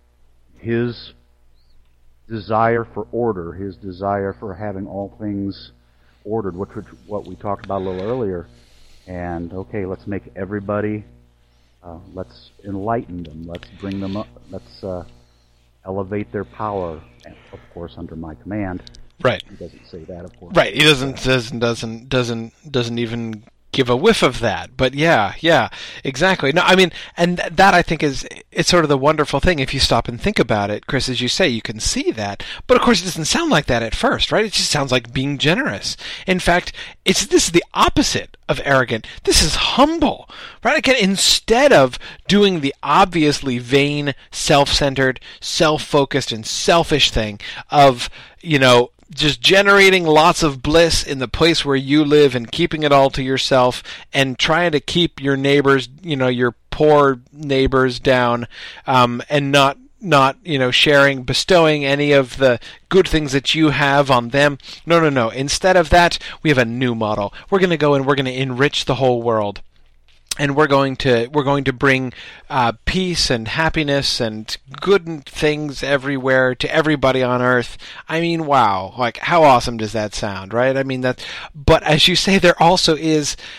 his desire for order, his desire for having all things ordered, which was what we talked about a little earlier. And okay, let's make everybody, uh, let's enlighten them, let's bring them up, let's uh, elevate their power, and of course under my command. Right. He doesn't say that, of course. Right. He doesn't doesn't doesn't doesn't doesn't even give a whiff of that. But yeah, yeah, exactly. No, I mean, and th- that I think is it's sort of the wonderful thing if you stop and think about it, Chris. As you say, you can see that, but of course, it doesn't sound like that at first, right? It just sounds like being generous. In fact, it's this is the opposite of arrogant. This is humble, right? Again, instead of doing the obviously vain, self-centered, self-focused, and selfish thing of, you know, just generating lots of bliss in the place where you live and keeping it all to yourself and trying to keep your neighbors, you know, your poor neighbors down, um, and not, not, you know, sharing, bestowing any of the good things that you have on them. No, no, no. Instead of that, we have a new model. We're going to go and we're going to enrich the whole world. And we're going to we're going to bring uh, peace and happiness and good things everywhere to everybody on Earth. I mean, wow! Like, how awesome does that sound, right? I mean that. But as you say, there also is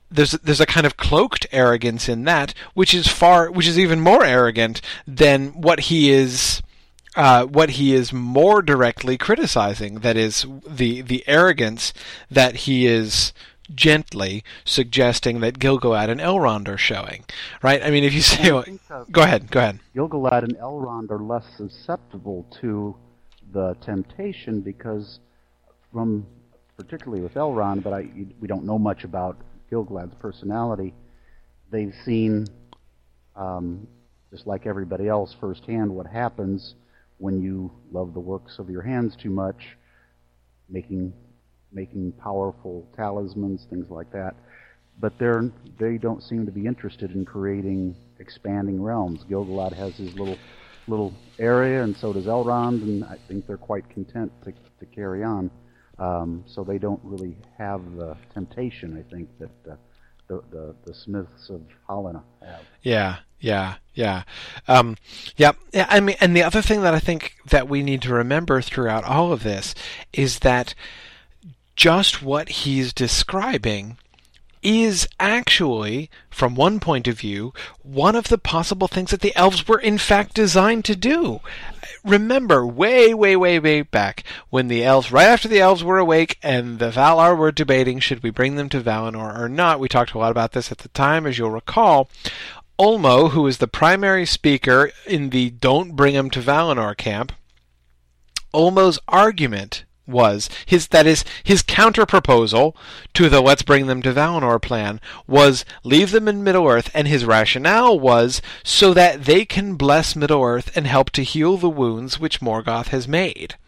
there's there's a kind of cloaked arrogance in that, which is far, which is even more arrogant than what he is, uh, what he is more directly criticizing. That is the the arrogance that he is gently suggesting that Gil-galad and Elrond are showing, right? I mean, if you say, well, go ahead, go ahead. Gil-galad and Elrond are less susceptible to the temptation because, from particularly with Elrond, but I, we don't know much about Gil-galad's personality. They've seen, um, just like everybody else, firsthand what happens when you love the works of your hands too much, making making powerful talismans, things like that. But they're they don't seem to be interested in creating expanding realms. Gil-galad has his little little area, and so does Elrond, and I think they're quite content to to carry on. Um, so they don't really have the temptation, I think, that uh, the, the the Smiths of Helena have. Yeah, yeah, yeah, um, yeah. Yeah. I mean, and the other thing that I think that we need to remember throughout all of this is that just what he's describing is actually, from one point of view, one of the possible things that the elves were in fact designed to do. Remember, way, way, way, way back, when the elves, right after the elves were awake and the Valar were debating should we bring them to Valinor or not, we talked a lot about this at the time, as you'll recall. Ulmo, who was the primary speaker in the Don't Bring 'em to Valinor camp, Ulmo's argument was his that is his counter proposal to the let's bring them to Valinor plan was leave them in Middle-earth, and his rationale was so that they can bless Middle-earth and help to heal the wounds which Morgoth has made.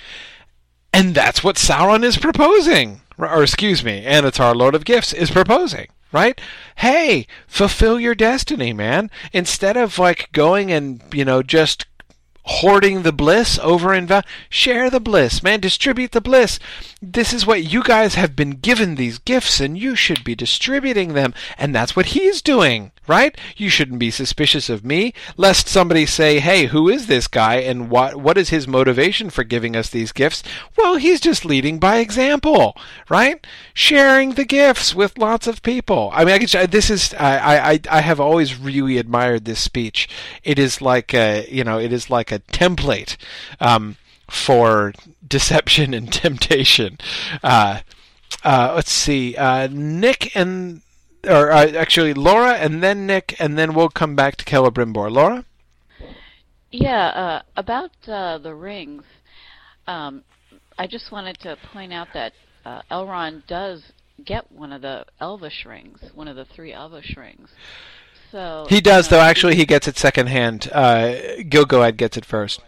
And that's what Sauron is proposing, or excuse me, Anatar, Lord of Gifts, is proposing. Right? Hey, fulfill your destiny, man. Instead of like going and, you know, just hoarding the bliss over in Val, share the bliss, man. Distribute the bliss. This is what you guys have been given, these gifts, and you should be distributing them. And that's what he's doing, right? You shouldn't be suspicious of me, lest somebody say, hey, who is this guy, and what what is his motivation for giving us these gifts? Well, he's just leading by example, right? Sharing the gifts with lots of people. I mean, I can, this is I, I I have always really admired this speech. It is like a, you know, it is like a template um, for deception and temptation. Uh, uh, let's see, uh, Nick and or uh, actually Laura, and then Nick, and then we'll come back to Celebrimbor. Laura? Yeah, uh, about uh, the rings, um, I just wanted to point out that uh, Elrond does get one of the Elvish rings, one of the three Elvish rings. So he does, you know, though. Actually, he gets it secondhand. Uh, Gil-galad gets it first.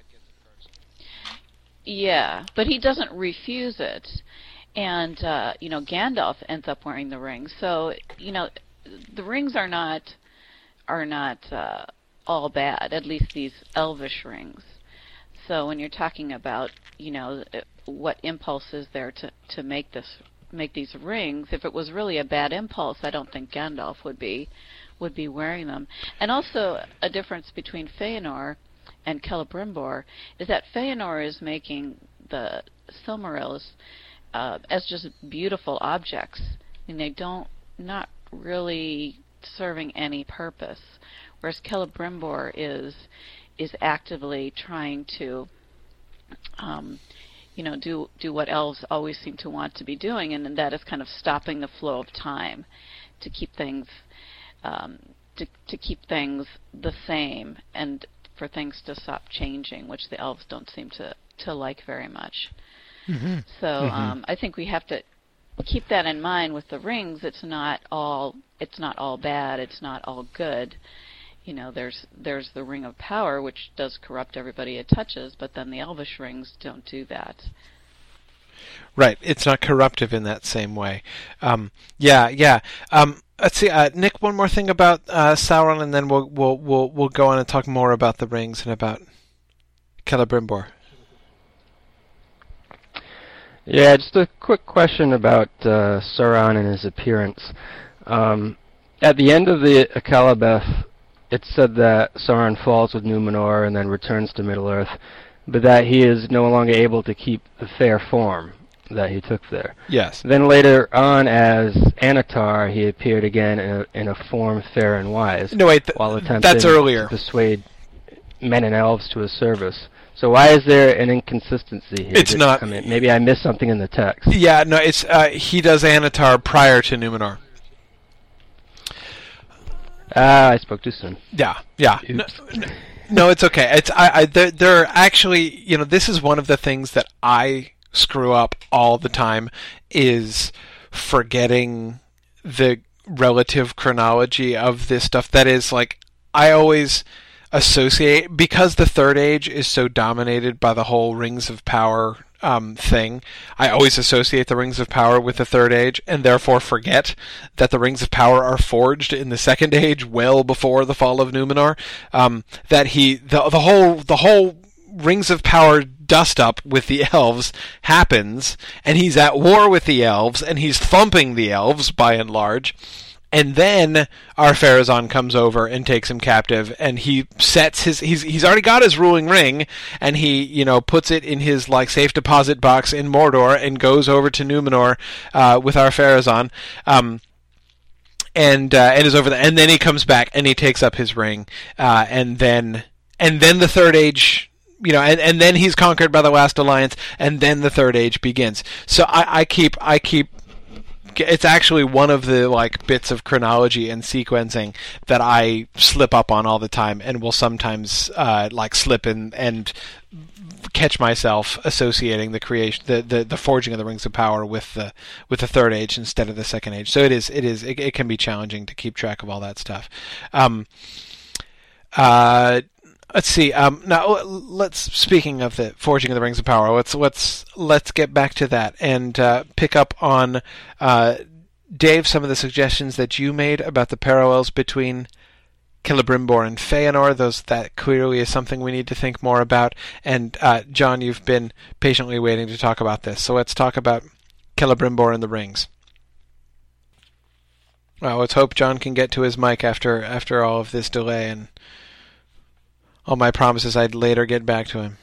Yeah, but he doesn't refuse it. And, uh, you know, Gandalf ends up wearing the rings. So, you know, the rings are not are not uh, all bad, at least these Elvish rings. So when you're talking about, you know, what impulse is there to, to make this make these rings, if it was really a bad impulse, I don't think Gandalf would be would be wearing them. And also a difference between Feanor and Celebrimbor is that Feanor is making the Silmarils uh, as just beautiful objects, and they don't not really serving any purpose, whereas Celebrimbor is is actively trying to um, you know do do what elves always seem to want to be doing, and, and that is kind of stopping the flow of time to keep things um, to to keep things the same and for things to stop changing, which the elves don't seem to, to like very much. Mm-hmm. So mm-hmm. Um, I think we have to keep that in mind with the rings. It's not all it's not all bad. It's not all good. You know, there's there's the Ring of Power, which does corrupt everybody it touches, but then the Elvish rings don't do that. Right. It's not corruptive in that same way. Um, yeah, yeah. Um, let's see, uh, Nick. One more thing about uh, Sauron, and then we'll we'll we'll we'll go on and talk more about the rings and about Celebrimbor. Yeah, just a quick question about uh, Sauron and his appearance. Um, at the end of the Akalabeth, it said that Sauron falls with Numenor and then returns to Middle-earth, but that he is no longer able to keep the fair form. that he took there. Yes. Then later on, as Annatar, he appeared again in a, in a form fair and wise. No, wait, th- while attempting that's earlier. to persuade men and elves to his service. So why is there an inconsistency here? It's Did, not. I mean, maybe I missed something in the text. Yeah, no, it's uh, he does Annatar prior to Numenor. Ah, I spoke too soon. Yeah, yeah. No, Oops. no, it's okay. It's I, I there, there are actually, you know, this is one of the things that I screw up all the time, is forgetting the relative chronology of this stuff. That is, like, I always associate, because the Third Age is so dominated by the whole Rings of Power um, thing, I always associate the Rings of Power with the Third Age, and therefore forget that the Rings of Power are forged in the Second Age, well before the fall of Numenor. Um, that he, the the whole the whole Rings of Power dust up with the elves happens, and he's at war with the elves, and he's thumping the elves by and large. And then Ar-Pharazôn comes over and takes him captive, and he sets his he's he's already got his ruling ring, and he, you know, puts it in his like safe deposit box in Mordor and goes over to Numenor uh, with Ar-Pharazôn. Um and uh, and is over there, and then he comes back and he takes up his ring, uh, and then and then the Third Age, you know, and, and then he's conquered by the Last Alliance, and then the Third Age begins. So I, I keep I keep it's actually one of the like bits of chronology and sequencing that I slip up on all the time, and will sometimes uh, like slip in and catch myself associating the creation, the, the, the forging of the Rings of Power with the with the Third Age instead of the Second Age. So it is it is it, it can be challenging to keep track of all that stuff. Um, uh, let's see. Um, now let's speaking of the forging of the Rings of Power, let's let's let's get back to that and uh, pick up on uh, Dave, some of the suggestions that you made about the parallels between Celebrimbor and Feanor. Those that clearly is something we need to think more about. And uh, John, you've been patiently waiting to talk about this, so let's talk about Celebrimbor and the rings. Well, let's hope John can get to his mic after after all of this delay and all my promises I'd later get back to him.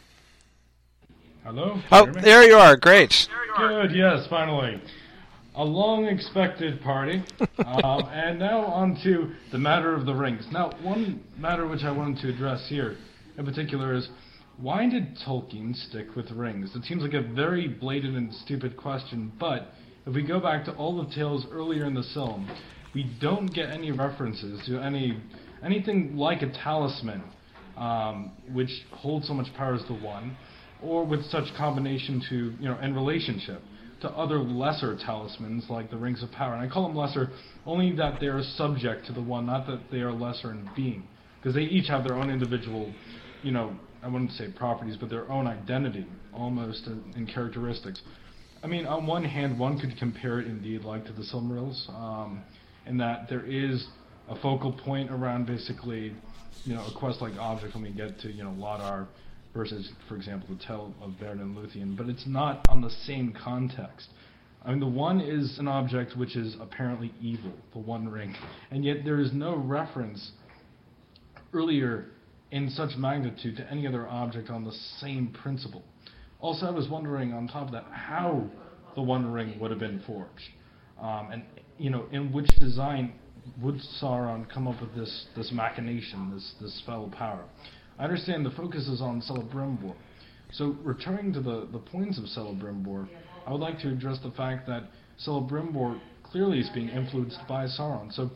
Hello? Oh, there you are. Great. Good, yes, finally. A long-expected party. um, and now on to the matter of the rings. Now, one matter which I wanted to address here in particular is, why did Tolkien stick with rings? It seems like a very blatant and stupid question, but if we go back to all the tales earlier in the film, we don't get any references to any anything like a talisman, um, which holds so much power as the one, or with such combination to, you know, and relationship to other lesser talismans like the Rings of Power. And I call them lesser only that they are subject to the one, not that they are lesser in being, because they each have their own individual, you know, I wouldn't say properties, but their own identity, almost, in, in characteristics. I mean, on one hand, one could compare it indeed like to the Silmarils, um, in that there is a focal point around basically, you know, a quest-like object when we get to, you know, Lodar versus, for example, the Tale of Beren and Luthien, but it's not on the same context. I mean, the one is an object which is apparently evil, the One Ring, and yet there is no reference earlier in such magnitude to any other object on the same principle. Also, I was wondering, on top of that, how the One Ring would have been forged, um, and, you know, in which design would Sauron come up with this this machination, this this foul power? I understand the focus is on Celebrimbor. So, returning to the, the points of Celebrimbor, I would like to address the fact that Celebrimbor clearly is being influenced by Sauron. So,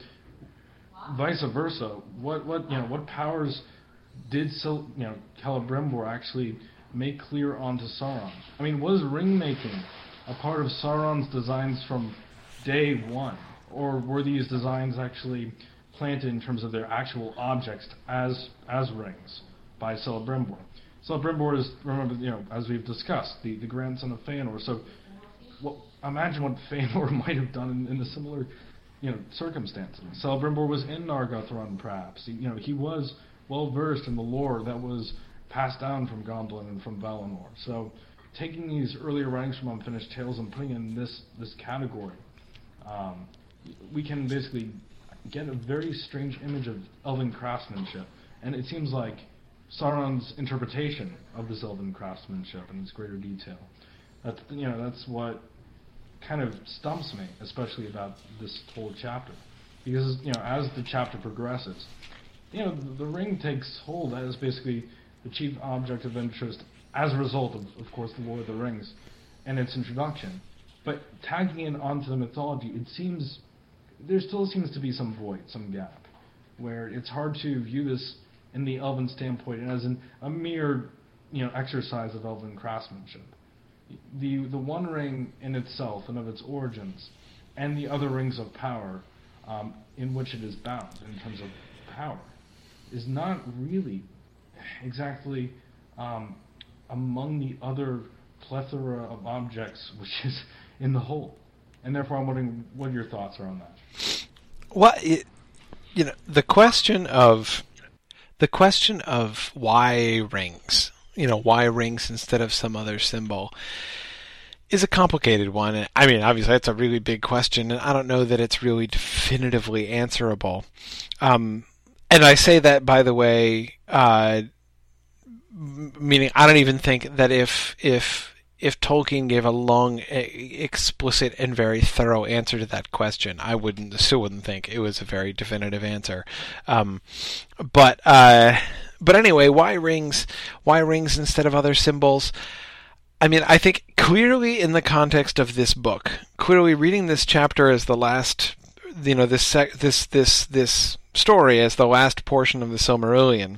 vice versa, what what you know what powers did Cel- you know Celebrimbor actually make clear onto Sauron? I mean, was ring making a part of Sauron's designs from day one, or were these designs actually planted in terms of their actual objects as as rings by Celebrimbor? Celebrimbor is, remember, you know, as we've discussed, the, the grandson of Feanor. So, what, imagine what Feanor might have done in, in the similar, you know, circumstances. Celebrimbor was in Nargothrond, perhaps. He, you know, he was well versed in the lore that was passed down from Gondolin and from Valinor. So, taking these earlier writings from Unfinished Tales and putting in this this category, um, we can basically get a very strange image of elven craftsmanship, and it seems like Sauron's interpretation of this elven craftsmanship in its greater detail That's, you know, that's what kind of stumps me, especially about this whole chapter. Because, you know, as the chapter progresses, you know, the, the ring takes hold as basically the chief object of interest as a result of, of course, the Lord of the Rings and its introduction. But tagging in onto the mythology, it seems, there still seems to be some void, some gap, where it's hard to view this in the elven standpoint as an, a mere, you know, exercise of elven craftsmanship. The the One Ring in itself and of its origins, and the other rings of power um, in which it is bound in terms of power, is not really exactly um, among the other plethora of objects which is in the whole. And therefore I'm wondering what your thoughts are on that. Well, it, you know, the question of the question of why rings, you know, why rings instead of some other symbol, is a complicated one. And, I mean, obviously, that's a really big question, and I don't know that it's really definitively answerable. Um, and I say that, by the way, uh, meaning I don't even think that if if if Tolkien gave a long, explicit, and very thorough answer to that question, I wouldn't still wouldn't think it was a very definitive answer. Um, but uh, but anyway, why rings? Why rings instead of other symbols? I mean, I think clearly in the context of this book, clearly reading this chapter as the last, you know, this sec- this this this story as the last portion of the Silmarillion,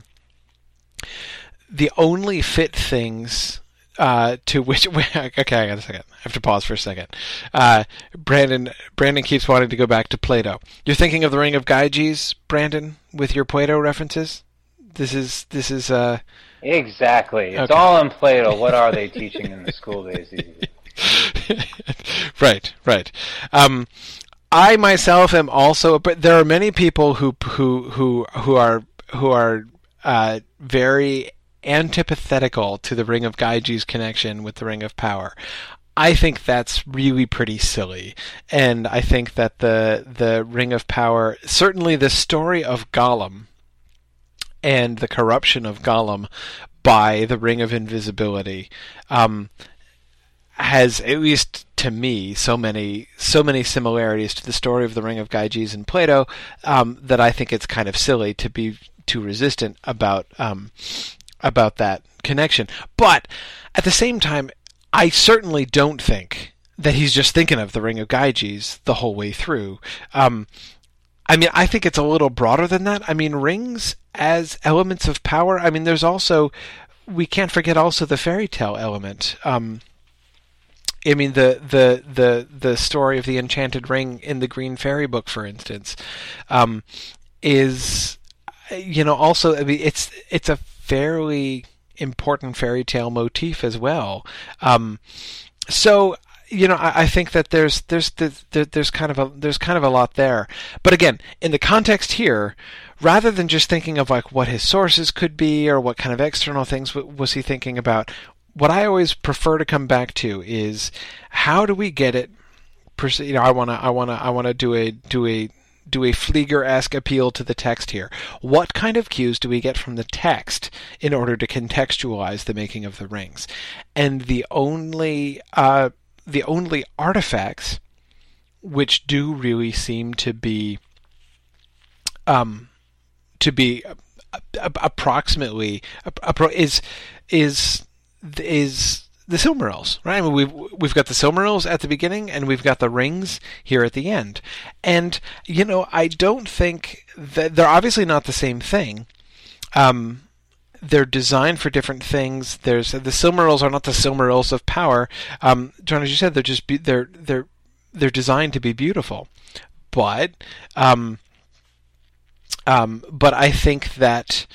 the only fit things uh, to which okay, I got a second. I have to pause for a second. Uh, Brandon Brandon keeps wanting to go back to Plato. You're thinking of the Ring of Gyges, Brandon, with your Plato references? This is this is uh Exactly. It's okay. all in Plato. What are they teaching in the school days these days? Right, right. Um, I myself am also, but there are many people who who who who are who are uh, very antithetical to the Ring of Gyges connection with the Ring of Power. I think that's really pretty silly, and I think that the the Ring of Power, certainly the story of Gollum and the corruption of Gollum by the Ring of Invisibility, um, has, at least to me, so many so many similarities to the story of the Ring of Gyges in Plato um, that I think it's kind of silly to be too resistant about um, about that connection. But at the same time, I certainly don't think that he's just thinking of the Ring of Gyges the whole way through. Um, I mean, I think it's a little broader than that. I mean, rings as elements of power. I mean, there's also, we can't forget also the fairy tale element. Um, I mean, the, the the the story of the enchanted ring in the Green Fairy book, for instance, um, is, you know, also, I mean, it's it's a fairly important fairy tale motif as well. Um, so. You know, I, I think that there's there's there's there's kind of a there's kind of a lot there. But again, in the context here, rather than just thinking of like what his sources could be or what kind of external things w- was he thinking about, what I always prefer to come back to is how do we get it? You know, I wanna I wanna I wanna do a do a do a Flieger-esque appeal to the text here. What kind of cues do we get from the text in order to contextualize the making of the rings? And the only uh, the only artifacts which do really seem to be um, to be uh, approximately uh, is is is the Silmarils, right? I mean, we've we've got the Silmarils at the beginning, and we've got the rings here at the end. And you know, I don't think that they're obviously not the same thing. Um, They're designed for different things. There's the Silmarils are not the Silmarils of power. Um, John, as you said, they're just be, they're they're they're designed to be beautiful, but um, um, but I think that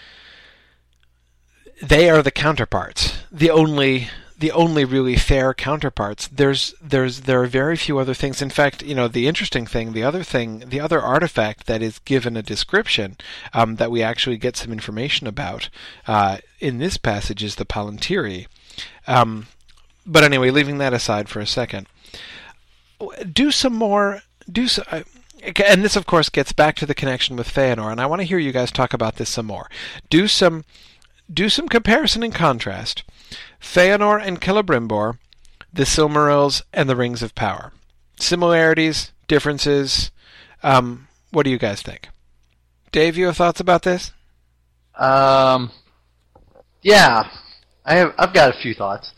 they are the counterparts. The only the only really fair counterparts. There's there's there are very few other things. In fact, you know, the interesting thing, the other thing, the other artifact that is given a description um, that we actually get some information about uh, in this passage is the Palantiri. Um, but anyway, leaving that aside for a second, do some more. Do so, uh, and this, of course, gets back to the connection with Feanor, and I want to hear you guys talk about this some more. Do some do some comparison and contrast. Feanor and Celebrimbor the Silmarils and the Rings of Power? Similarities, differences? Um, what do you guys think? Dave, you have thoughts about this? Um, yeah, I have. I've got a few thoughts.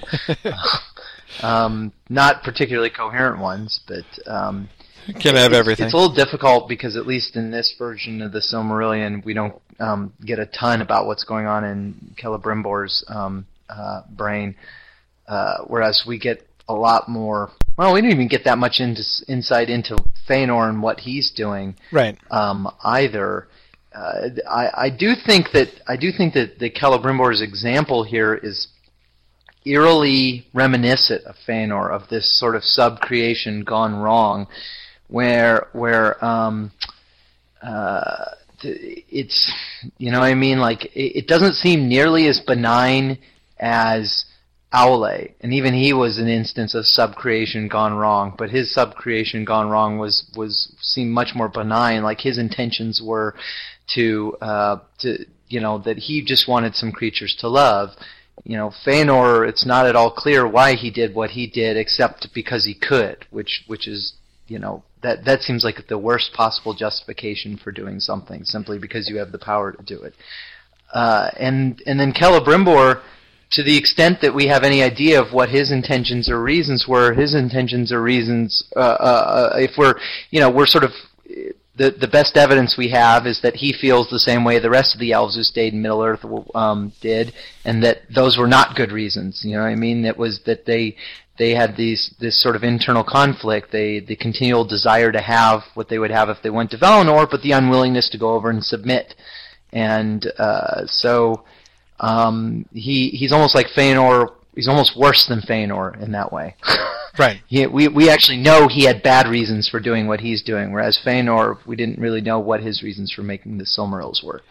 um, not particularly coherent ones, but um, can have it's, everything. It's a little difficult because at least in this version of the Silmarillion, we don't um, get a ton about what's going on in Celebrimbor's um, uh, brain, uh, whereas we get a lot more. Well, we didn't even get that much into, insight into Feanor and what he's doing, right? Um, either. Uh, I, I do think that I do think that the Celebrimbor's example here is eerily reminiscent of Feanor, of this sort of sub-creation gone wrong, where where um, uh, it's, you know what I mean, like it, it doesn't seem nearly as benign as Aule, and even he was an instance of sub-creation gone wrong, but his sub-creation gone wrong was was seemed much more benign. Like his intentions were to uh, to you know that he just wanted some creatures to love. You know, Feanor, it's not at all clear why he did what he did, except because he could, which which is, you know, that that seems like the worst possible justification for doing something, simply because you have the power to do it. Uh, and and then Celebrimbor, to the extent that we have any idea of what his intentions or reasons were, his intentions or reasons, uh, uh, if we're, you know, we're sort of, the the best evidence we have is that he feels the same way the rest of the elves who stayed in Middle-earth um, did, and that those were not good reasons. You know what I mean? It was that they they had these this sort of internal conflict, they the continual desire to have what they would have if they went to Valinor, but the unwillingness to go over and submit. And uh, so um, he he's almost like Feanor. He's almost worse than Feanor in that way. Right. He, we we actually know he had bad reasons for doing what he's doing, whereas Feanor, we didn't really know what his reasons for making the Silmarils were.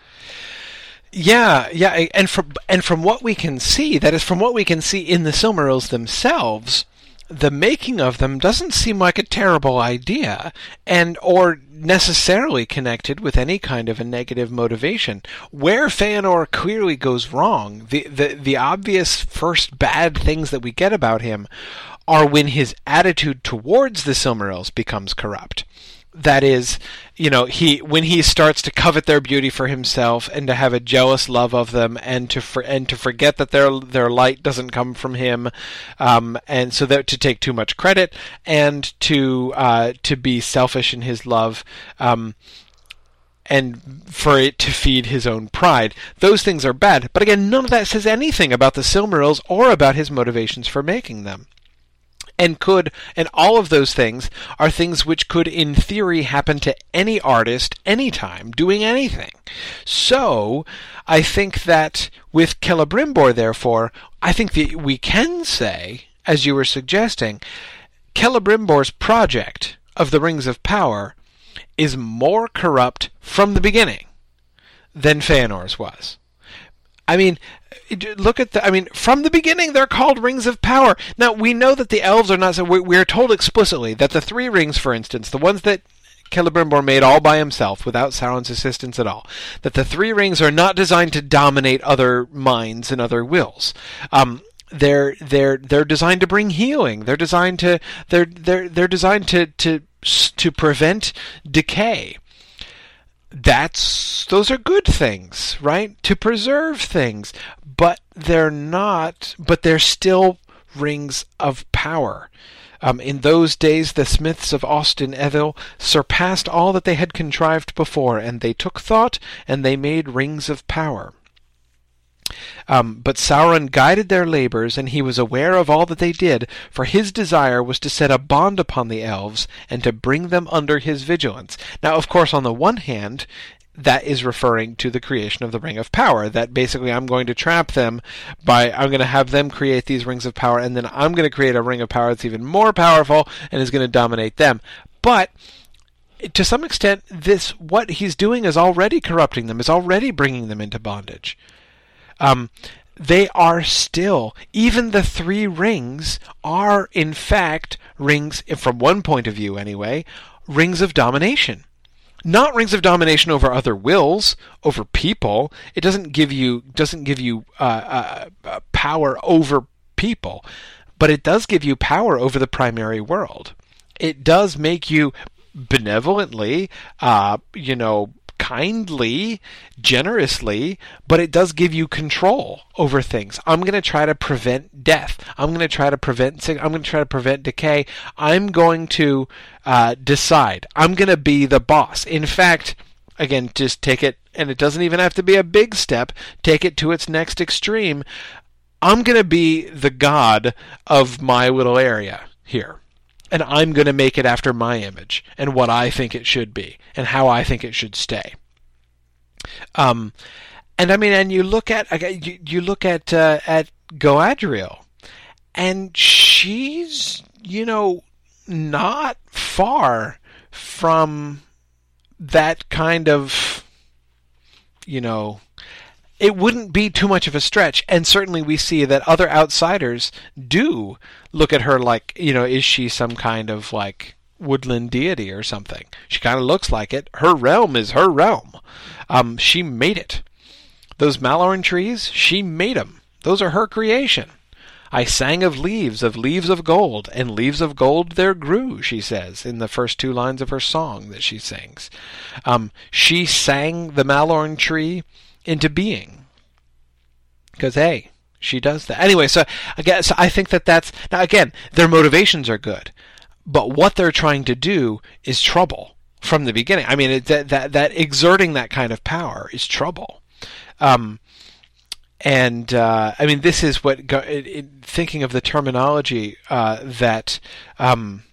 Yeah, yeah, and from and from what we can see, that is, from what we can see in the Silmarils themselves, the making of them doesn't seem like a terrible idea, and or necessarily connected with any kind of a negative motivation. Where Feanor clearly goes wrong, the, the, the obvious first bad things that we get about him are when his attitude towards the Silmarils becomes corrupt. That is, you know, he when he starts to covet their beauty for himself and to have a jealous love of them, and to for, and to forget that their their light doesn't come from him, um, and so that to take too much credit, and to uh, to be selfish in his love, um, and for it to feed his own pride. Those things are bad. But again, none of that says anything about the Silmarils or about his motivations for making them. And could, and all of those things are things which could, in theory, happen to any artist, anytime, doing anything. So, I think that with Celebrimbor, therefore, I think that we can say, as you were suggesting, Celebrimbor's project of the Rings of Power is more corrupt from the beginning than Feanor's was. I mean, look at the, I mean, from the beginning they're called Rings of Power. Now, we know that the elves are not, so we're told explicitly that the three rings, for instance, the ones that Celebrimbor made all by himself without Sauron's assistance at all, that the three rings are not designed to dominate other minds and other wills. Um, they're they're they're designed to bring healing. They're designed to they're they're they're designed to to to prevent decay. That's those are good things, right? To preserve things, but they're not. But they're still rings of power. Um, in those days, the smiths of Austin Evil surpassed all that they had contrived before, and they took thought and they made rings of power. Um, but Sauron guided their labors, and he was aware of all that they did, for his desire was to set a bond upon the elves and to bring them under his vigilance. Now, of course, on the one hand, that is referring to the creation of the Ring of Power, that basically I'm going to trap them by, I'm going to have them create these rings of power, and then I'm going to create a ring of power that's even more powerful and is going to dominate them. But to some extent, this, what he's doing is already corrupting them, is already bringing them into bondage. Um, they are still, even the three rings are, in fact, rings, from one point of view anyway, rings of domination. Not rings of domination over other wills, over people. It doesn't give you doesn't give you uh, uh, uh, power over people, but it does give you power over the primary world. It does make you benevolently, uh, you know, kindly, generously, but it does give you control over things. I'm going to try to prevent death. I'm going to try to prevent sick. I'm going to try to prevent decay. I'm going to uh, decide. I'm going to be the boss. In fact, again, just take it, and it doesn't even have to be a big step. Take it to its next extreme. I'm going to be the god of my little area here. And I'm going to make it after my image and what I think it should be and how I think it should stay. Um, and I mean, and you look at you, you look at uh, at Galadriel, and she's, you know, not far from that kind of, you know. It wouldn't be too much of a stretch, and certainly we see that other outsiders do look at her like, you know, is she some kind of, like, woodland deity or something? She kind of looks like it. Her realm is her realm. Um, she made it. Those Maloran trees, she made them. Those are her creation. I sang of leaves, of leaves of gold, and leaves of gold there grew, she says, in the first two lines of her song that she sings. Um, she sang the Maloran tree into being, because hey, she does that anyway. So I guess I think that that's, now again, their motivations are good, but what they're trying to do is trouble from the beginning. I mean, it, that that that exerting that kind of power is trouble. Um, and uh, I mean, this is what go, it, it, thinking of the terminology uh, that. Um,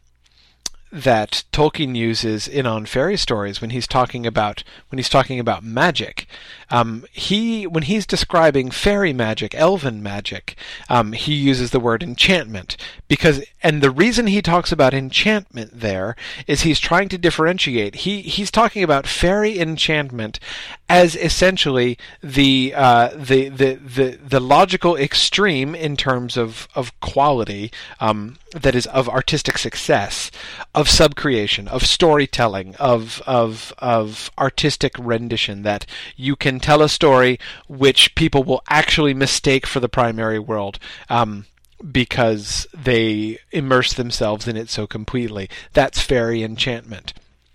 that Tolkien uses in On Fairy Stories when he's talking about when he's talking about magic. Um, he when he's describing fairy magic, elven magic, um, he uses the word enchantment because, and the reason he talks about enchantment there is he's trying to differentiate. He he's talking about fairy enchantment as essentially the uh, the, the the the logical extreme in terms of of quality, um, that is of artistic success, of subcreation, of storytelling, of of of artistic rendition, that you can tell a story which people will actually mistake for the primary world, um, because they immerse themselves in it so completely. That's fairy enchantment.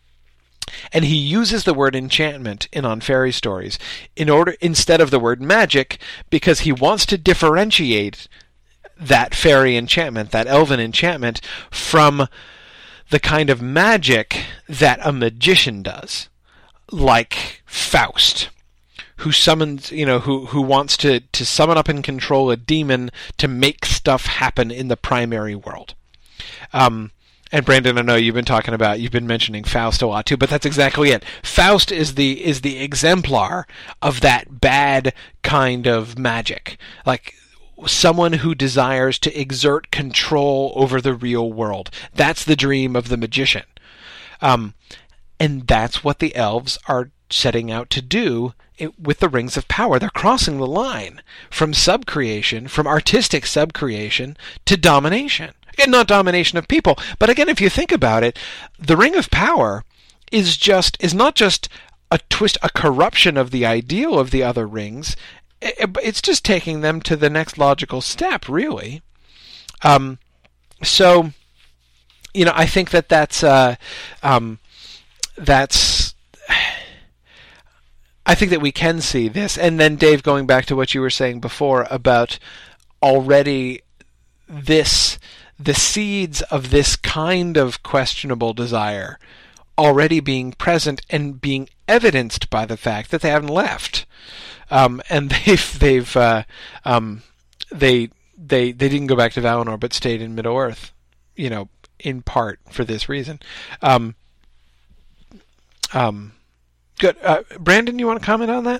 And he uses the word enchantment in On Fairy Stories in order instead of the word magic, because he wants to differentiate that fairy enchantment, that elven enchantment, from the kind of magic that a magician does, like Faust, who summons, you know, who who wants to, to summon up and control a demon to make stuff happen in the primary world. Um, and Brandon, I know you've been talking about, you've been mentioning Faust a lot too, but that's exactly it. Faust is the is the exemplar of that bad kind of magic, like someone who desires to exert control over the real world. That's the dream of the magician. Um, and that's what the elves are setting out to do it, with the Rings of Power. They're crossing the line from subcreation, from artistic subcreation, to domination. Again, not domination of people, but again, if you think about it, the Ring of Power is just is not just a twist, a corruption of the ideal of the other rings. It's just taking them to the next logical step, really. Um, so, you know, I think that that's uh, um, that's. I think that we can see this, and then Dave, going back to what you were saying before about already this, the seeds of this kind of questionable desire already being present and being evidenced by the fact that they haven't left. Um, and they've they've uh, um, they they they didn't go back to Valinor, but stayed in Middle Earth, you know, in part for this reason. Um, um, good, uh, Brandon, you want to comment on that?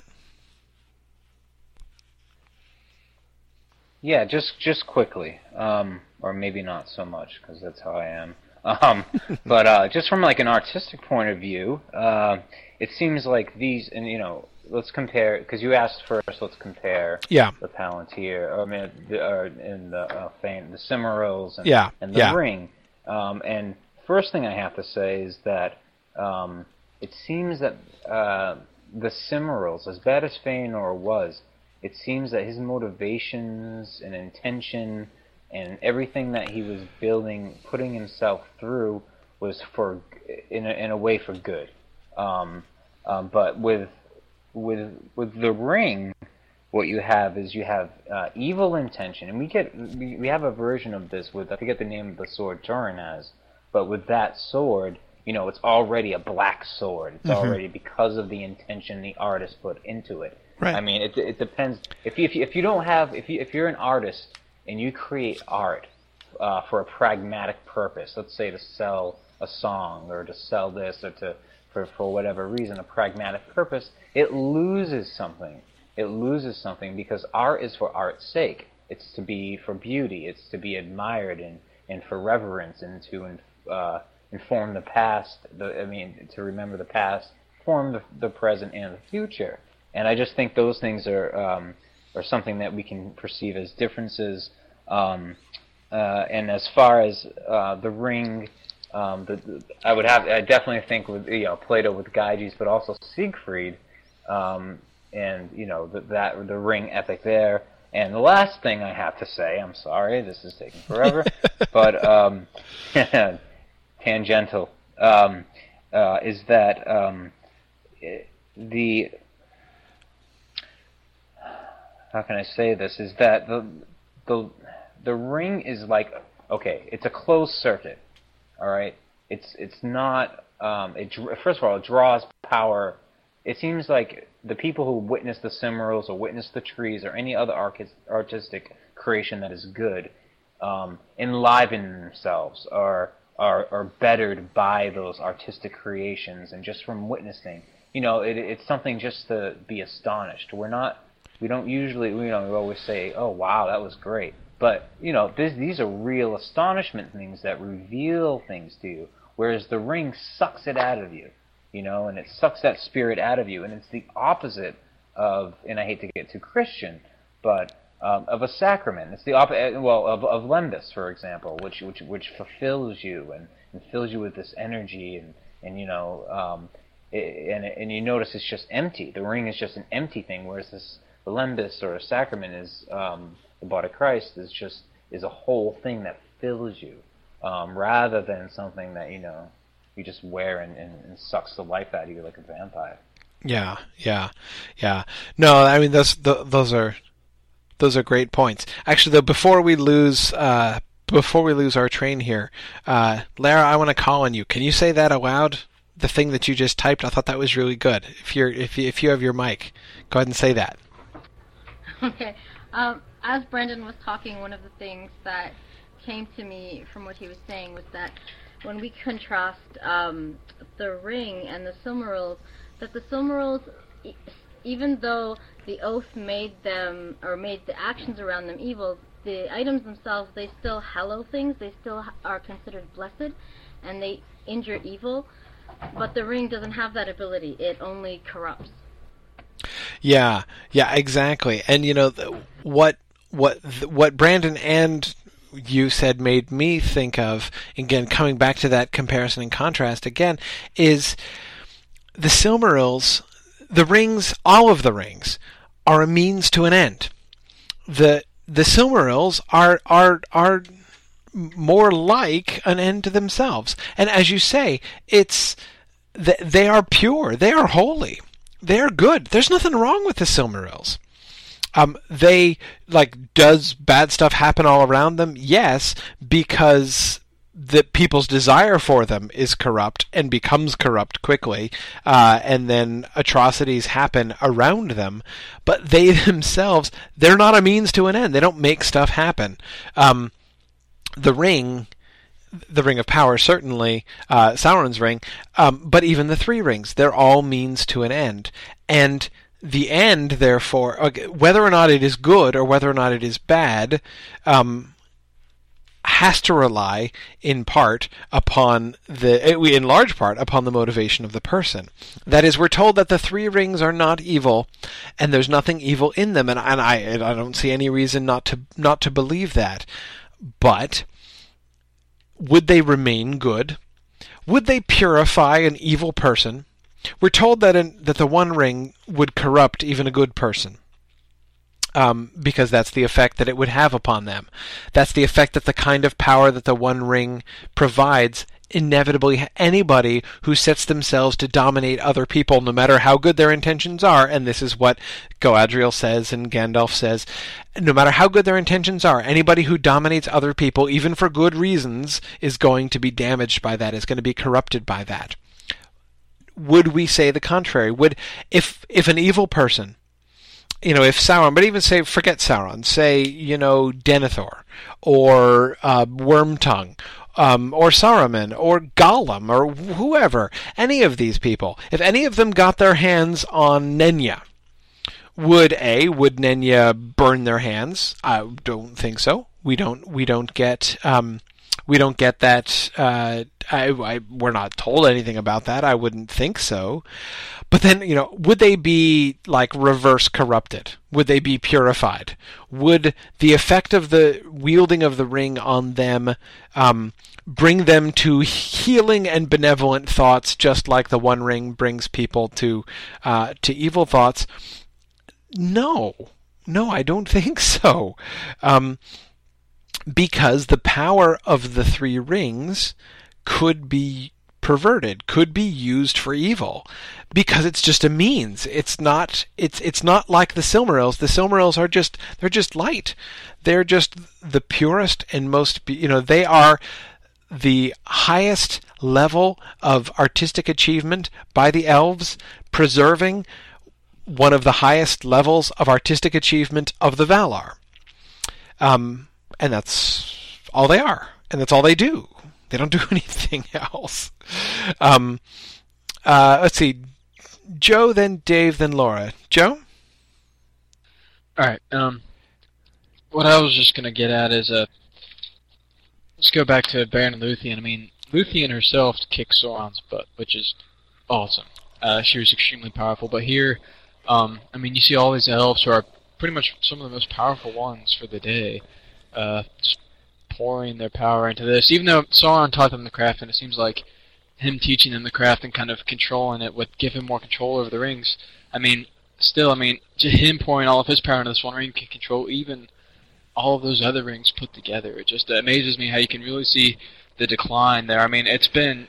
Yeah, just just quickly, um, or maybe not so much because that's how I am. Um, but uh, just from like an artistic point of view, uh, it seems like these, and you know. Let's compare, because you asked first. Let's compare yeah. the Palantir, or I mean, the, or in the uh, Fane, the Cimmerals, and, yeah. and the yeah. Ring. Um, and first thing I have to say is that um, it seems that uh, the Cimmerals, as bad as Feanor was, it seems that his motivations and intention and everything that he was building, putting himself through, was for in a, in a way for good. Um, um, but with with with the ring, what you have is you have uh, evil intention, and we get we, we have a version of this with, I forget the name of the sword Turin has, but with that sword, you know, it's already a black sword. It's mm-hmm. already because of the intention the artist put into it. Right. I mean, it it depends. If you, if you if you don't have if you if you're an artist and you create art uh, for a pragmatic purpose, let's say to sell a song or to sell this or to for for whatever reason, a pragmatic purpose, it loses something. It loses something because art is for art's sake. It's to be for beauty. It's to be admired and, and for reverence and to uh, inform the past. The, I mean, to remember the past, form the, the present and the future. And I just think those things are um, are something that we can perceive as differences. Um, uh, and as far as uh, the ring, um, the, the, I would have I definitely think with you know Plato with Gyges, but also Siegfried. Um, And you know the, that the ring epic there. And the last thing I have to say, I'm sorry, this is taking forever, but um, tangential um, uh, is that um, the how can I say this? Is that the the the ring is like okay, it's a closed circuit, all right. It's it's not. Um, it first of all, it draws power. It seems like the people who witness the Silmarils or witness the trees or any other artistic creation that is good um, enliven themselves or are, are bettered by those artistic creations, and just from witnessing, you know, it, it's something just to be astonished. We're not, we don't usually, you know, we always say, oh wow, that was great, but you know, this, these are real astonishment things that reveal things to you, whereas the ring sucks it out of you. You know, and it sucks that spirit out of you, and it's the opposite of, and I hate to get too Christian, but um, of a sacrament. It's the opposite, well, of, of lembus, for example, which which which fulfills you and, and fills you with this energy, and and you know, um, it, and and you notice it's just empty. The ring is just an empty thing, whereas this the lembus or a sacrament is um, the body of Christ is just is a whole thing that fills you, um, rather than something that you know. You just wear and, and, and sucks the life out of you like a vampire. Yeah, yeah, yeah. No, I mean those those are those are great points. Actually, though, before we lose uh, before we lose our train here, uh, Lara, I want to call on you. Can you say that aloud? The thing that you just typed, I thought that was really good. If you're if you, if you have your mic, go ahead and say that. Okay. Um, as Brendan was talking, one of the things that came to me from what he was saying was that when we contrast um, the ring and the Silmarils, that the Silmarils, e- even though the oath made them, or made the actions around them evil, the items themselves, they still hallow things, they still ha- are considered blessed, and they injure evil, but the ring doesn't have that ability, it only corrupts. Yeah, yeah, exactly. And you know, what, what, what Brandon and you said made me think of, again, coming back to that comparison and contrast again, is the Silmarils, the rings, all of the rings, are a means to an end. The the Silmarils are are are more like an end to themselves. And as you say, it's they are pure, they are holy, they are good. There's nothing wrong with the Silmarils. Um, they, like, does bad stuff happen all around them? Yes, because the people's desire for them is corrupt and becomes corrupt quickly, uh, and then atrocities happen around them. But they themselves, they're not a means to an end. They don't make stuff happen. Um, the ring, the Ring of Power, certainly, uh, Sauron's ring, um, but even the three rings, they're all means to an end. And the end, therefore, whether or not it is good or whether or not it is bad, um, has to rely in part upon the, in large part, upon the motivation of the person. That is, we're told that the three rings are not evil, and there's nothing evil in them, and, and I, and I don't see any reason not to not to believe that. But would they remain good? Would they purify an evil person? We're told that in, that the One Ring would corrupt even a good person. Um, because that's the effect that it would have upon them. That's the effect that the kind of power that the One Ring provides inevitably anybody who sets themselves to dominate other people, no matter how good their intentions are, and this is what Galadriel says and Gandalf says, no matter how good their intentions are, anybody who dominates other people, even for good reasons, is going to be damaged by that, is going to be corrupted by that. Would we say the contrary? Would, if if an evil person, you know, if Sauron, but even say, forget Sauron, say, you know, Denethor, or uh, Wormtongue, um, or Saruman, or Gollum, or whoever, any of these people, if any of them got their hands on Nenya, would A, would Nenya burn their hands? I don't think so. We don't, we don't get, um, we don't get that, uh, I, I, we're not told anything about that. I wouldn't think so. But then, you know, would they be, like, reverse corrupted? Would they be purified? Would the effect of the wielding of the ring on them um, bring them to healing and benevolent thoughts, just like the One Ring brings people to uh, to evil thoughts? No. No, I don't think so. Um, because the power of the three rings could be perverted, could be used for evil, because it's just a means. It's not it's it's not like the Silmarils. The Silmarils are just they're just light. They're just the purest and most, you know, they are the highest level of artistic achievement by the elves, preserving one of the highest levels of artistic achievement of the Valar. Um, and that's all they are, and that's all they do. They don't do anything else. Um, uh, let's see. Joe, then Dave, then Laura. Joe? All right. Um, what I was just going to get at is, uh, let's go back to Beren and Luthien. I mean, Luthien herself kicked Sauron's butt, which is awesome. Uh, she was extremely powerful. But here, um, I mean, you see all these elves who are pretty much some of the most powerful ones for the day, uh, pouring their power into this. Even though Sauron taught them the craft, and it seems like him teaching them the craft and kind of controlling it would give him more control over the rings. I mean, still, I mean, to him pouring all of his power into this one ring can control even all of those other rings put together. It just amazes me how you can really see the decline there. I mean, it's been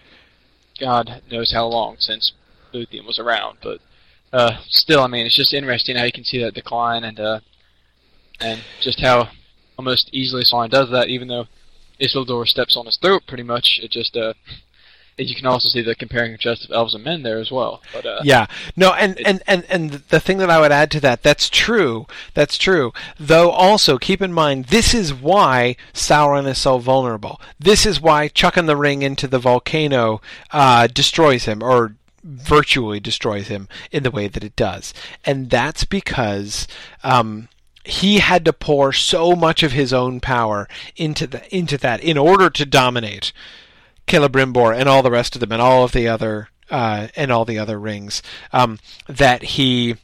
God knows how long since Luthien was around, but uh, still, I mean, it's just interesting how you can see that decline, and uh, and just how almost easily Sauron does that, even though Isildur steps on his throat pretty much. It just, uh, you can also see the comparing contrast of elves and men there as well. But, uh, yeah, no, and, and, and, and the thing that I would add to that, that's true, that's true. Though also, keep in mind, this is why Sauron is so vulnerable. This is why chucking the ring into the volcano uh, destroys him, or virtually destroys him in the way that it does. And that's because Um, he had to pour so much of his own power into the into that in order to dominate Celebrimbor and all the rest of them, and all of the other uh, and all the other rings. Um, that he,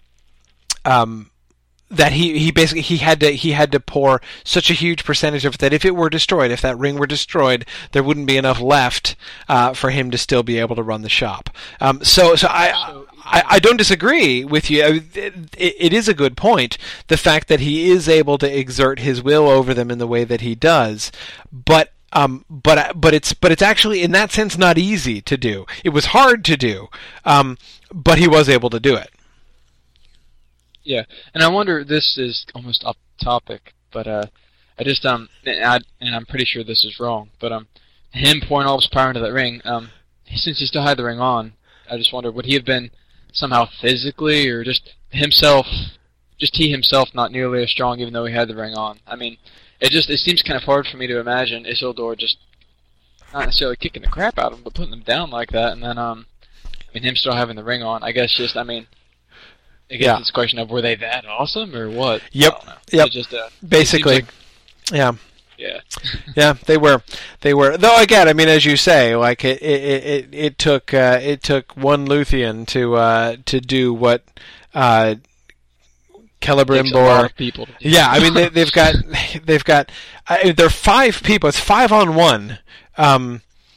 um, that he, he basically he had to he had to pour such a huge percentage of it that if it were destroyed, if that ring were destroyed, there wouldn't be enough left uh, for him to still be able to run the shop. Um, so so I. I, I don't disagree with you. It, it, it is a good point, the fact that he is able to exert his will over them in the way that he does, but um, but but it's but it's actually in that sense not easy to do. It was hard to do, um, but he was able to do it. Yeah, and I wonder, this is almost off topic, but uh, I just um, and, I, and I'm pretty sure this is wrong, but um, him pouring all his power into that ring, um, since he still had the ring on, I just wonder, would he have been somehow physically, or just himself, just he himself not nearly as strong even though he had the ring on? I mean, it just, it seems kind of hard for me to imagine Isildur just not necessarily kicking the crap out of him, but putting him down like that, and then, um, I mean, him still having the ring on. I guess just, I mean, I guess yeah. It's a question of, were they that awesome, or what? Yep, I don't know. yep, just, uh, basically, like, yeah. Yeah, yeah, they were, they were. Though again, I mean, as you say, like it, it, it, it took, uh, it took one Luthien to, uh, to do what, uh, Celebrimbor. People. Yeah, I mean, they, they've got, they've got, uh, they're five people. It's five on one. Um,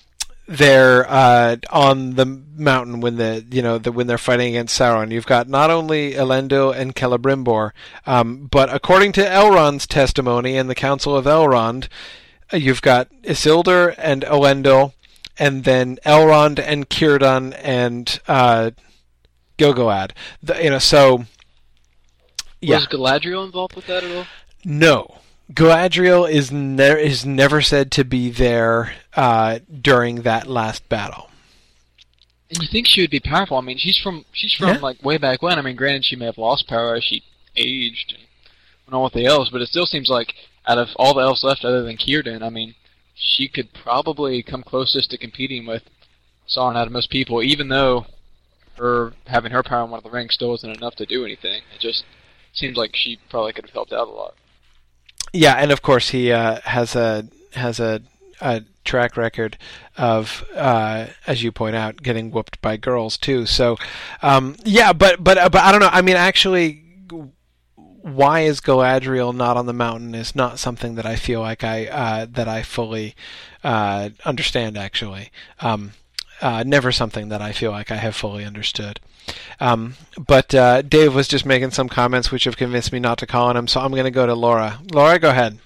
they're uh, on the mountain when the you know the, when they're fighting against Sauron. You've got not only Elendil and Celebrimbor, um, but according to Elrond's testimony in the Council of Elrond, you've got Isildur and Elendil, and then Elrond and Círdan and uh, Gil-galad. The, you know, so yeah. Was Galadriel involved with that at all? No. Galadriel is, ne- is never said to be there uh, during that last battle. And you think she would be powerful? I mean, she's from she's from Yeah. like way back when. I mean, granted, she may have lost power as she aged and went on with the elves, but it still seems like out of all the elves left, other than Círdan, I mean, she could probably come closest to competing with Sauron out of most people, even though her having her power in one of the rings still isn't enough to do anything. It just seems like she probably could have helped out a lot. Yeah, and of course he uh, has a has a, a track record of, uh, as you point out, getting whooped by girls too. So, um, yeah, but but but I don't know. I mean, actually, why is Galadriel not on the mountain is not something that I feel like I uh, that I fully uh, understand. Actually, um, uh, never something that I feel like I have fully understood. Um, but uh, Dave was just making some comments which have convinced me not to call on him, so I'm going to go to Laura. Laura, go ahead.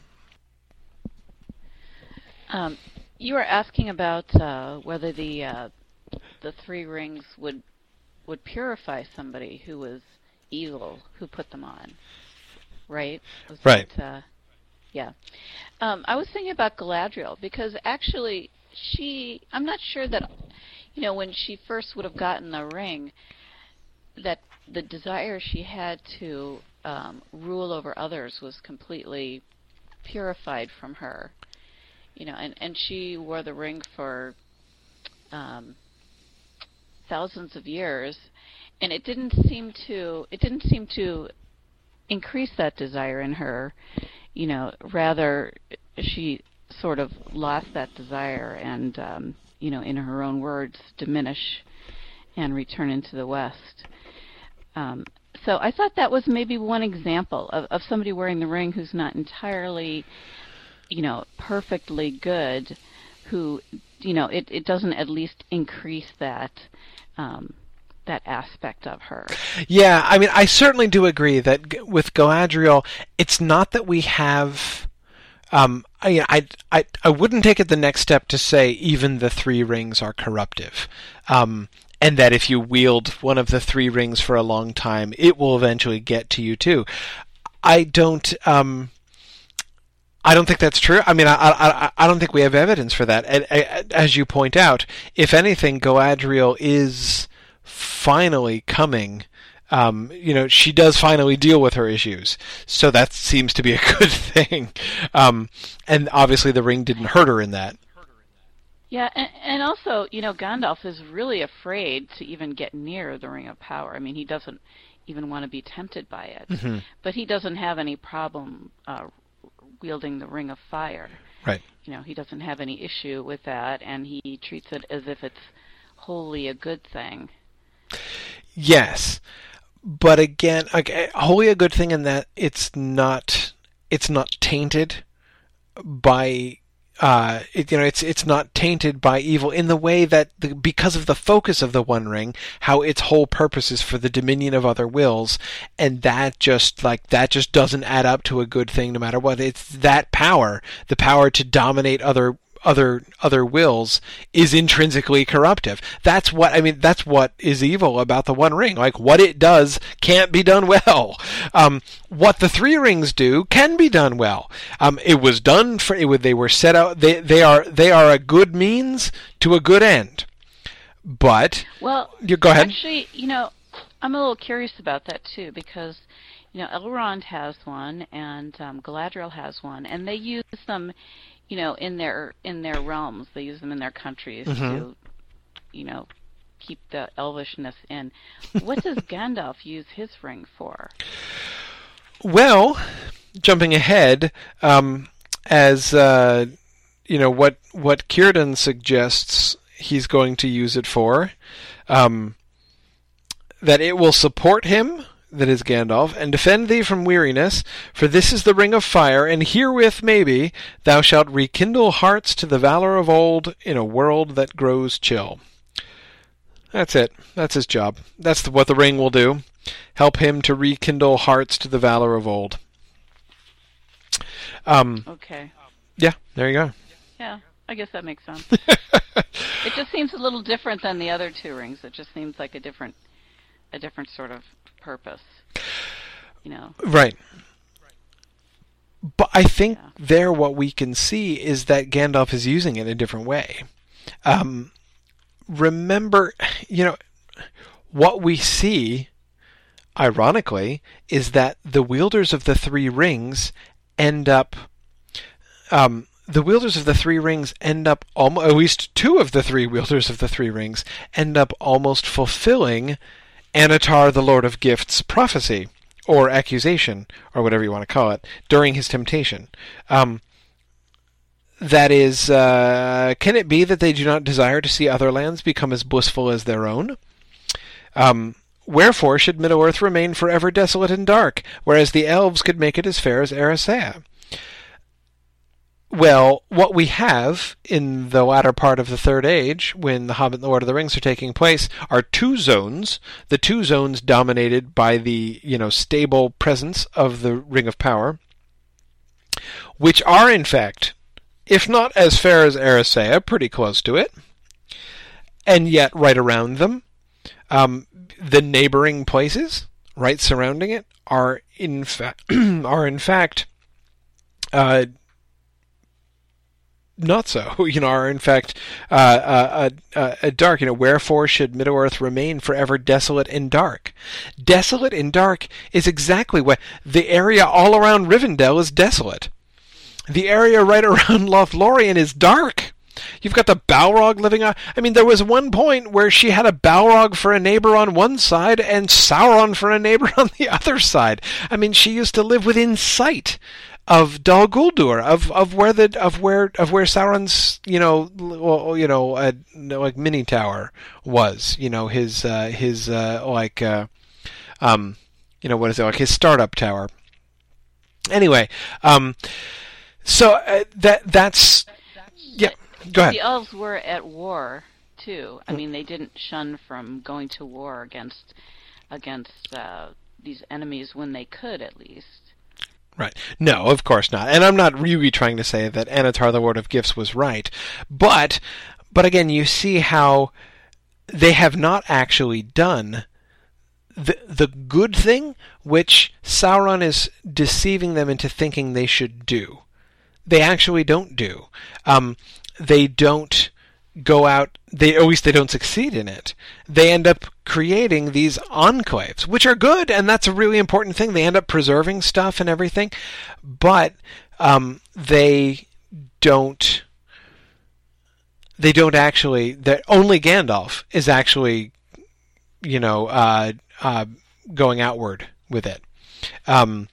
Um, you were asking about uh, whether the uh, the three rings would would purify somebody who was evil, who put them on, right? Was right. That, uh, yeah. Um, I was thinking about Galadriel because actually she, I'm not sure that, you know, when she first would have gotten the ring, that the desire she had to um, rule over others was completely purified from her, you know, and, and she wore the ring for um, thousands of years, and it didn't seem to it didn't seem to increase that desire in her, you know. Rather, she sort of lost that desire, and um, you know, in her own words, diminish and return into the West. Um, so I thought that was maybe one example of, of somebody wearing the ring who's not entirely, you know, perfectly good, who, you know, it, it doesn't at least increase that um, that aspect of her. Yeah, I mean, I certainly do agree that g- with Galadriel, it's not that we have... Um, I, I, I, I wouldn't take it the next step to say even the three rings are corruptive. Um, and that if you wield one of the three rings for a long time, it will eventually get to you too. I don't... Um, I don't think that's true. I mean, I, I, I don't think we have evidence for that. And, as you point out, if anything, Galadriel is finally coming. Um, you know, she does finally deal with her issues, so that seems to be a good thing. Um, and obviously, the ring didn't hurt her in that. Yeah, and, and also, you know, Gandalf is really afraid to even get near the Ring of Power. I mean, he doesn't even want to be tempted by it. Mm-hmm. But he doesn't have any problem uh, wielding the Ring of Fire. Right. You know, he doesn't have any issue with that, and he treats it as if it's wholly a good thing. Yes, but again, okay, wholly a good thing in that it's not it's not tainted by uh, it, you know, it's it's not tainted by evil in the way that the, because of the focus of the One Ring, how its whole purpose is for the dominion of other wills, and that just like that just doesn't add up to a good thing no matter what. It's that power, the power to dominate other other other wills, is intrinsically corruptive. That's what I mean. That's what is evil about the One Ring. Like what it does can't be done well. Um, what the three rings do can be done well. Um, it was done for. It, they were set out. They they are they are a good means to a good end. But well, you go ahead. Actually, you know, I'm a little curious about that too because you know Elrond has one and um, Galadriel has one, and they use them. You know, in their in their realms, they use them in their countries mm-hmm. to, you know, keep the elvishness in. What does Gandalf use his ring for? Well, jumping ahead, um, as uh, you know, what what Círdan suggests he's going to use it for, um, that it will support him. that is Gandalf, and defend thee from weariness, for this is the ring of fire, and herewith, maybe, thou shalt rekindle hearts to the valor of old in a world that grows chill. That's it. That's his job. That's the, what the ring will do. Help him to rekindle hearts to the valor of old. Um, okay. Yeah, there you go. Yeah, I guess that makes sense. It just seems a little different than the other two rings. It just seems like a different, a different sort of purpose. You know. Right. But I think yeah. there what we can see is that Gandalf is using it in a different way. Um, remember, you know, what we see, ironically, is that the wielders of the three rings end up... Um, the wielders of the three rings end up, almost, at least two of the three wielders of the three rings, end up almost fulfilling Anatar, the Lord of Gifts' prophecy, or accusation, or whatever you want to call it, during his temptation. Um, that is, uh, can it be that they do not desire to see other lands become as blissful as their own? Um, wherefore should Middle-earth remain forever desolate and dark, whereas the elves could make it as fair as Erisea? Well, what we have in the latter part of the Third Age, when The Hobbit and the Lord of the Rings are taking place, are two zones. The two zones dominated by the, you know, stable presence of the Ring of Power, which are, in fact, if not as fair as Erisea, pretty close to it, and yet right around them, um, the neighboring places, right surrounding it, are in fact are in fact. Uh, Not so, you know, are in fact uh, uh, uh, uh, dark. You know, wherefore should Middle-earth remain forever desolate and dark? Desolate and dark is exactly what the area all around Rivendell is desolate. The area right around Lothlorien is dark. You've got the Balrog living on. I mean, there was one point where she had a Balrog for a neighbor on one side and Sauron for a neighbor on the other side. I mean, she used to live within sight of Dol Guldur, of of where the of where of where Sauron's you know well, you know uh, like mini tower was, you know his uh, his uh, like uh, um you know what is it like his startup tower. Anyway, um, so uh, that that's yeah. Go ahead. The elves were at war too. I mean, they didn't shun from going to war against against uh, these enemies when they could, at least. Right. No, of course not. And I'm not really trying to say that Anatar, the Lord of Gifts, was right. But, but again, you see how they have not actually done the the good thing, which Sauron is deceiving them into thinking they should do. They actually don't do. Um, they don't go out, they at least they don't succeed in it. They end up creating these enclaves, which are good, and that's a really important thing. They end up preserving stuff and everything, but um, they don't. They don't actually. That only Gandalf is actually, you know, uh, uh, going outward with it. Um,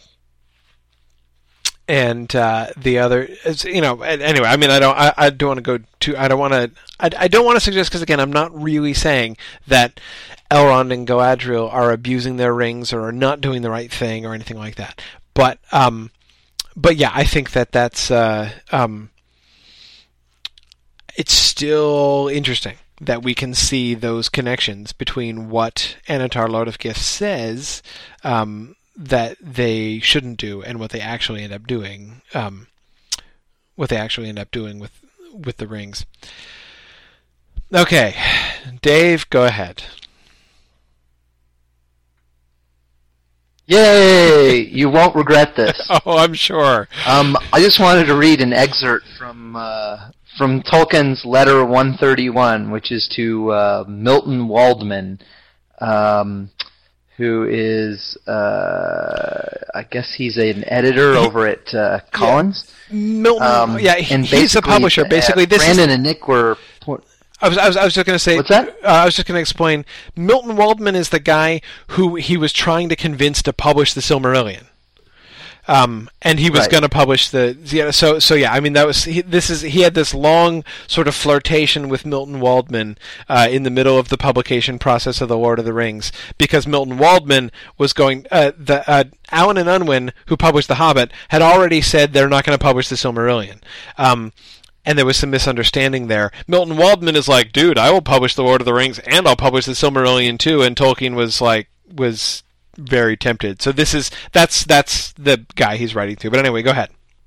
And uh, the other, is, you know, anyway. I mean, I don't, I, I don't want to go too. I don't want to. I, I don't want to suggest, because again, I'm not really saying that Elrond and Galadriel are abusing their rings or are not doing the right thing or anything like that. But, um, but yeah, I think that that's, uh, um, it's still interesting that we can see those connections between what Anatar, Lord of Gifts, says. Um, that they shouldn't do and what they actually end up doing, um, what they actually end up doing with with the rings. Okay, Dave, go ahead. Yay! You won't regret this. Oh, I'm sure. Um, I just wanted to read an excerpt from uh, from Tolkien's Letter one thirty-one, which is to uh, Milton Waldman. Um, who is, uh, I guess he's an editor over at uh, Collins. Yeah. Milton, um, yeah, he, he's a publisher. Basically, uh, this Brandon is, and Nick were. I was, I was, I was just going to say. What's that? Uh, I was just going to explain. Milton Waldman is the guy who he was trying to convince to publish the Silmarillion. Um, and he was Right. going to publish the yeah, so so yeah. I mean that was he, this is he had this long sort of flirtation with Milton Waldman uh, in the middle of the publication process of the Lord of the Rings, because Milton Waldman was going uh, the uh, Allen and Unwin, who published The Hobbit, had already said they're not going to publish the Silmarillion. Um, and there was some misunderstanding there. Milton Waldman is like, dude, I will publish the Lord of the Rings and I'll publish the Silmarillion too. And Tolkien was like was. very tempted. So this is that's that's the guy he's writing to. But anyway, go ahead.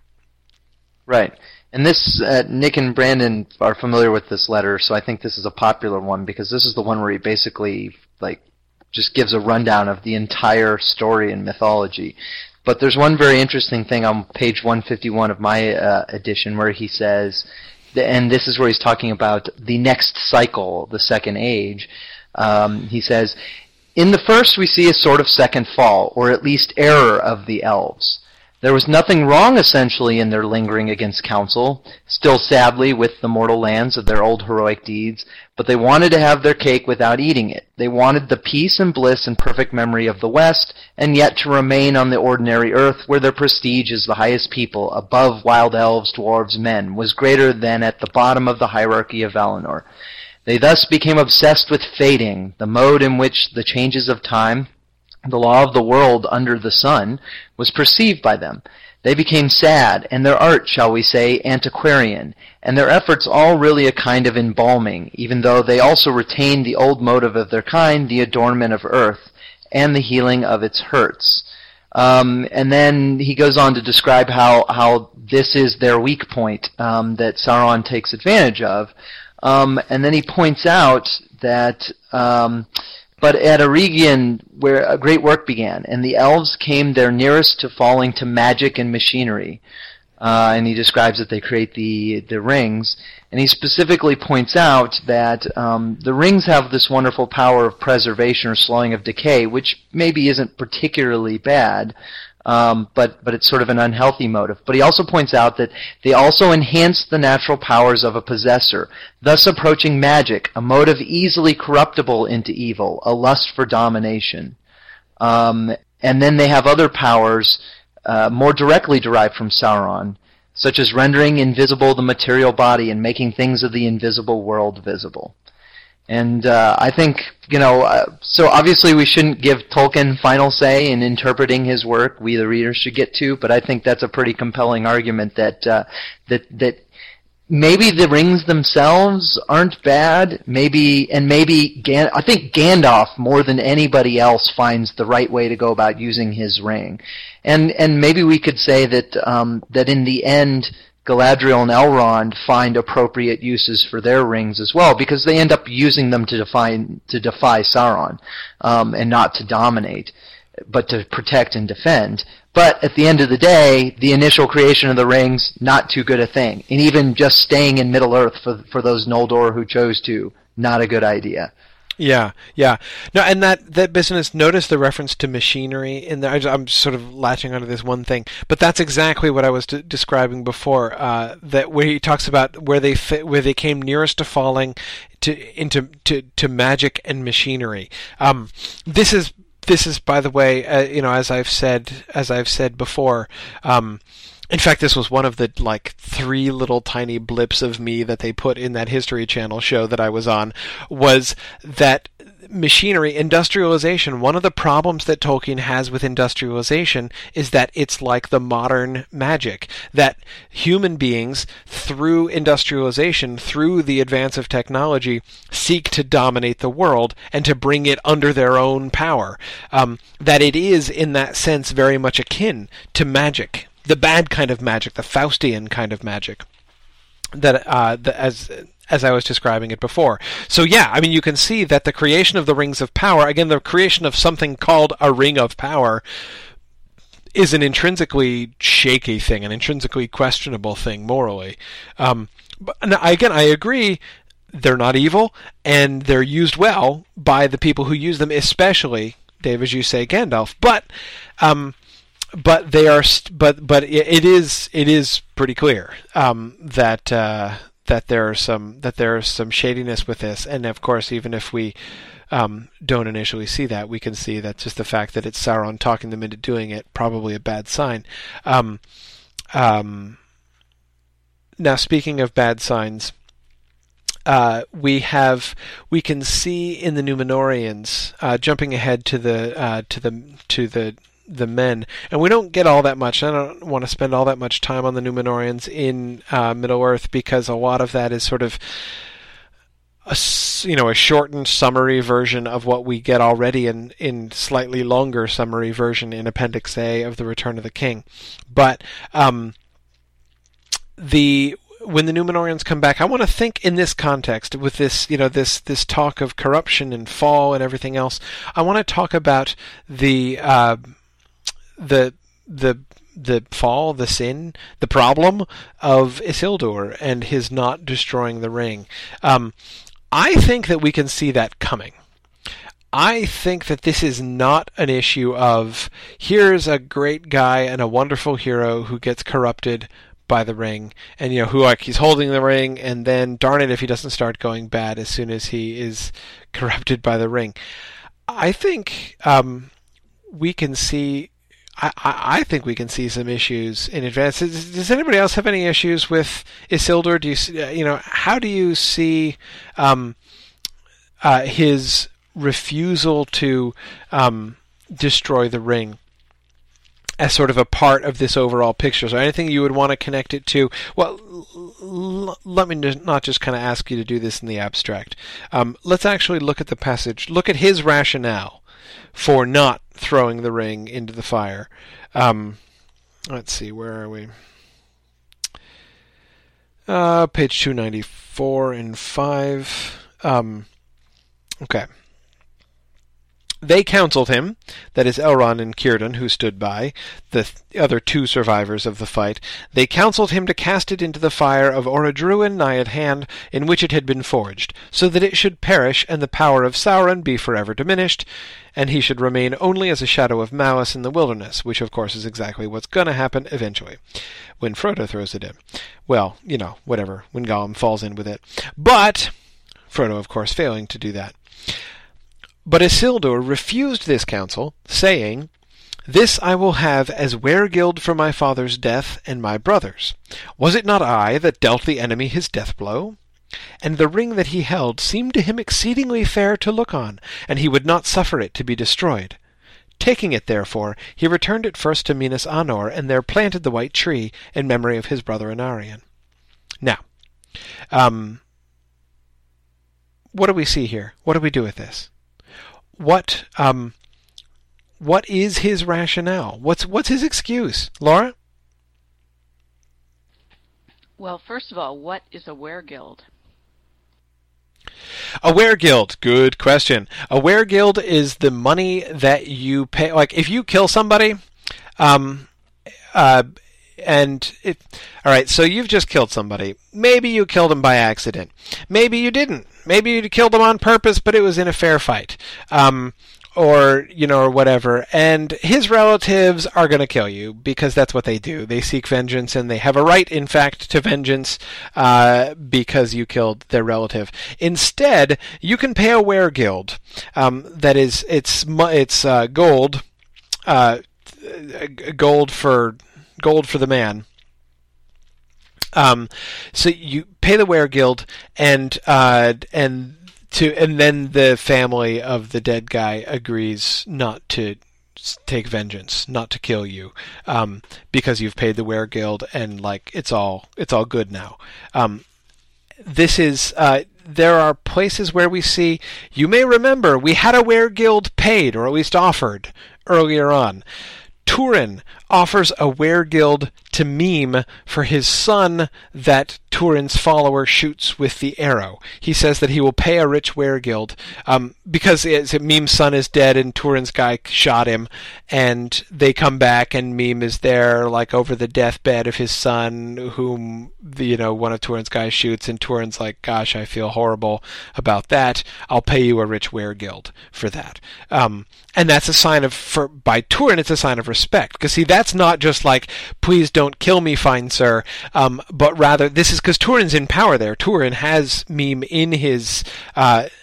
Right. And this, uh, Nick and Brandon are familiar with this letter, so I think this is a popular one because this is the one where he basically like just gives a rundown of the entire story and mythology. But there's one very interesting thing on page one fifty-one of my uh, edition where he says, and this is where he's talking about the next cycle, the second age. Um, he says, in the first we see a sort of second fall, or at least error of the elves. There was nothing wrong essentially in their lingering against counsel, still sadly with the mortal lands of their old heroic deeds, but they wanted to have their cake without eating it. They wanted the peace and bliss and perfect memory of the West, and yet to remain on the ordinary earth where their prestige as the highest people, above wild elves, dwarves, men, was greater than at the bottom of the hierarchy of Valinor. They thus became obsessed with fading, the mode in which the changes of time, the law of the world under the sun, was perceived by them. They became sad, and their art, shall we say, antiquarian, and their efforts all really a kind of embalming, even though they also retained the old motive of their kind, the adornment of earth, and the healing of its hurts. Um, and then he goes on to describe how, how this is their weak point um, that Sauron takes advantage of. Um, and then he points out that, um, but at Eregion, where a great work began, and the elves came their nearest to falling to magic and machinery. Uh, and he describes that they create the the rings, and he specifically points out that um, the rings have this wonderful power of preservation or slowing of decay, which maybe isn't particularly bad. Um, but, but it's sort of an unhealthy motive. But he also points out that they also enhance the natural powers of a possessor, thus approaching magic, a motive easily corruptible into evil, a lust for domination. Um, and then they have other powers uh, more directly derived from Sauron, such as rendering invisible the material body and making things of the invisible world visible. And uh, I think, you know, uh, so obviously we shouldn't give Tolkien final say in interpreting his work. We, the readers, should get to. But I think that's a pretty compelling argument that uh, that that maybe the rings themselves aren't bad. Maybe and maybe Gan- I think Gandalf more than anybody else finds the right way to go about using his ring. And and maybe we could say that um, that in the end, Galadriel and Elrond find appropriate uses for their rings as well, because they end up using them to defy to defy Sauron, um, and not to dominate, but to protect and defend. But at the end of the day, the initial creation of the rings, not too good a thing, and even just staying in Middle Earth for for those Noldor who chose to, not a good idea. Yeah, yeah. No, and that, that business, notice the reference to machinery in there. I, I'm sort of latching onto this one thing, but that's exactly what I was d- describing before, uh, that where he talks about where they fit, where they came nearest to falling to into to, to magic and machinery. Um, this is this is, by the way, uh, you know, as I've said as I've said before, um, in fact, this was one of the, like, three little tiny blips of me that they put in that History Channel show that I was on, was that machinery, industrialization, one of the problems that Tolkien has with industrialization is that it's like the modern magic, that human beings, through industrialization, through the advance of technology, seek to dominate the world and to bring it under their own power. Um, that it is, in that sense, very much akin to magic. The bad kind of magic, the Faustian kind of magic, that uh, the, as as I was describing it before. So yeah, I mean, you can see that the creation of the Rings of Power, again, the creation of something called a Ring of Power, is an intrinsically shaky thing, an intrinsically questionable thing morally. Um, but again, I agree. They're not evil, and they're used well by the people who use them, especially, Dave, as you say, Gandalf. But um, But they are, st- but but it is it is pretty clear um, that uh, that there are some that there is some shadiness with this, and of course, even if we um, don't initially see that. We can see that just the fact that it's Sauron talking them into doing it, probably a bad sign. Um, um, now, speaking of bad signs, uh, we have we can see in the Númenóreans, uh, jumping ahead to the uh, to the to the the men, and we don't get all that much. I don't want to spend all that much time on the Númenóreans in uh, Middle-earth, because a lot of that is sort of a, you know, a shortened summary version of what we get already in, in slightly longer summary version in Appendix A of The Return of the King. But um, the when the Númenóreans come back, I want to think in this context, with this, you know, this this talk of corruption and fall and everything else. I want to talk about the uh, the the the fall, the sin, the problem of Isildur and his not destroying the ring. Um, I think that we can see that coming. I think that this is not an issue of, here's a great guy and a wonderful hero who gets corrupted by the ring, and you know, who, like, he's holding the ring, and then darn it if he doesn't start going bad as soon as he is corrupted by the ring. I think um, we can see I, I think we can see some issues in advance. Does, does anybody else have any issues with Isildur? Do you, you know, how do you see um, uh, his refusal to um, destroy the ring as sort of a part of this overall picture? Is there anything you would want to connect it to? Well, l- let me not just kind of ask you to do this in the abstract. Um, let's actually look at the passage. Look at his rationale for not throwing the ring into the fire. Um, let's see, where are we? Uh, page two ninety-four and five. Um, okay. They counseled him, that is Elrond and Círdan, who stood by, the th- other two survivors of the fight. They counseled him to cast it into the fire of Orodruin nigh at hand, in which it had been forged, so that it should perish, and the power of Sauron be forever diminished, and he should remain only as a shadow of malice in the wilderness, which of course is exactly what's going to happen eventually, when Frodo throws it in. Well, you know, whatever, when Gollum falls in with it. But Frodo, of course, failing to do that. But Isildur refused this counsel, saying, "This I will have as weregild for my father's death and my brother's. Was it not I that dealt the enemy his death blow? And the ring that he held seemed to him exceedingly fair to look on, and he would not suffer it to be destroyed. Taking it, therefore, he returned it first to Minas Anor, and there planted the white tree in memory of his brother Anarion." Now, um, what do we see here? What do we do with this? What um, what is his rationale? What's what's his excuse, Laura? Well, first of all, what is a weregild? A weregild, good question. A weregild is the money that you pay. Like, if you kill somebody, um, uh, and it, all right, so you've just killed somebody. Maybe you killed him by accident. Maybe you didn't. Maybe you killed him on purpose, but it was in a fair fight. Um, or, you know, or whatever. And his relatives are going to kill you, because that's what they do. They seek vengeance, and they have a right, in fact, to vengeance, uh, because you killed their relative. Instead, you can pay a weregild. Um, that is, it's, it's, uh, gold, uh, gold for, gold for the man. Um, so you pay the weregild, and uh, and to and then the family of the dead guy agrees not to take vengeance, not to kill you, um, because you've paid the weregild, and like it's all it's all good now. Um, this is uh, there are places where we see. You may remember we had a weregild paid, or at least offered, earlier on. Turin offers a weregild to Mime for his son that Turin's follower shoots with the arrow. He says that he will pay a rich weregild um, because it's, Mime's son is dead and Turin's guy shot him, and they come back and Mime is there, like, over the deathbed of his son, whom the, you know, one of Turin's guys shoots, and Turin's like, "Gosh, I feel horrible about that. I'll pay you a rich weregild for that." Um, and that's a sign of, for by Turin, it's a sign of respect, because see, that's not just like, "Please don't kill me, fine sir," um, but rather this is because Turin's in power there. Turin has Mime in his uh,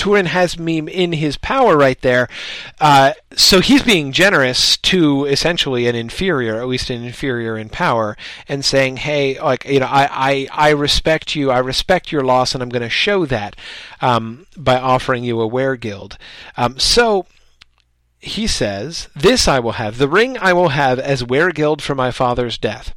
Turin has Mime in his power right there. Uh, so he's being generous to essentially an inferior, at least an inferior in power, and saying, hey, like, you know, I, I, I respect you, I respect your loss, and I'm going to show that um, by offering you a weregild. Um, so he says, this I will have, the ring I will have as weregild for my father's death.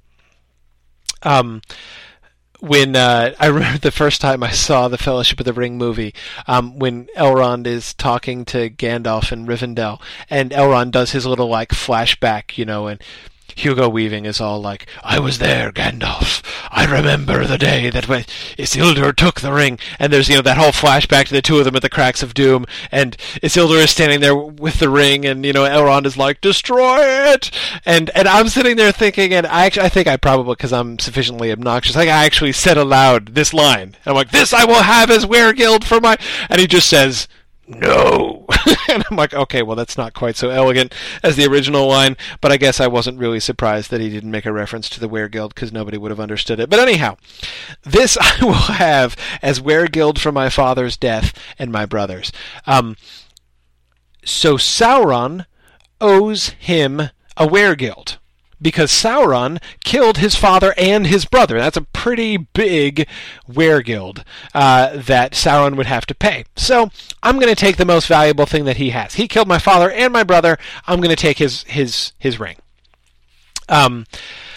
Um, when uh, I remember the first time I saw the Fellowship of the Ring movie, um, when Elrond is talking to Gandalf in Rivendell, and Elrond does his little like flashback, you know, and Hugo Weaving is all like, I was there, Gandalf. I remember the day that when Isildur took the ring. And there's, you know, that whole flashback to the two of them at the Cracks of Doom. And Isildur is standing there with the ring, and, you know, Elrond is like, destroy it! And and I'm sitting there thinking, and I actually, I think I probably, because I'm sufficiently obnoxious, I think I actually said aloud this line. And I'm like, this I will have as weregild for my... And he just says... no. And I'm like, okay, well, that's not quite so elegant as the original line, but I guess I wasn't really surprised that he didn't make a reference to the weregild, because nobody would have understood it. But anyhow, this I will have as weregild for my father's death and my brother's. Um, so Sauron owes him a weregild, because Sauron killed his father and his brother. That's a pretty big weregild uh, that Sauron would have to pay. So I'm going to take the most valuable thing that he has. He killed my father and my brother. I'm going to take his his his ring. Um.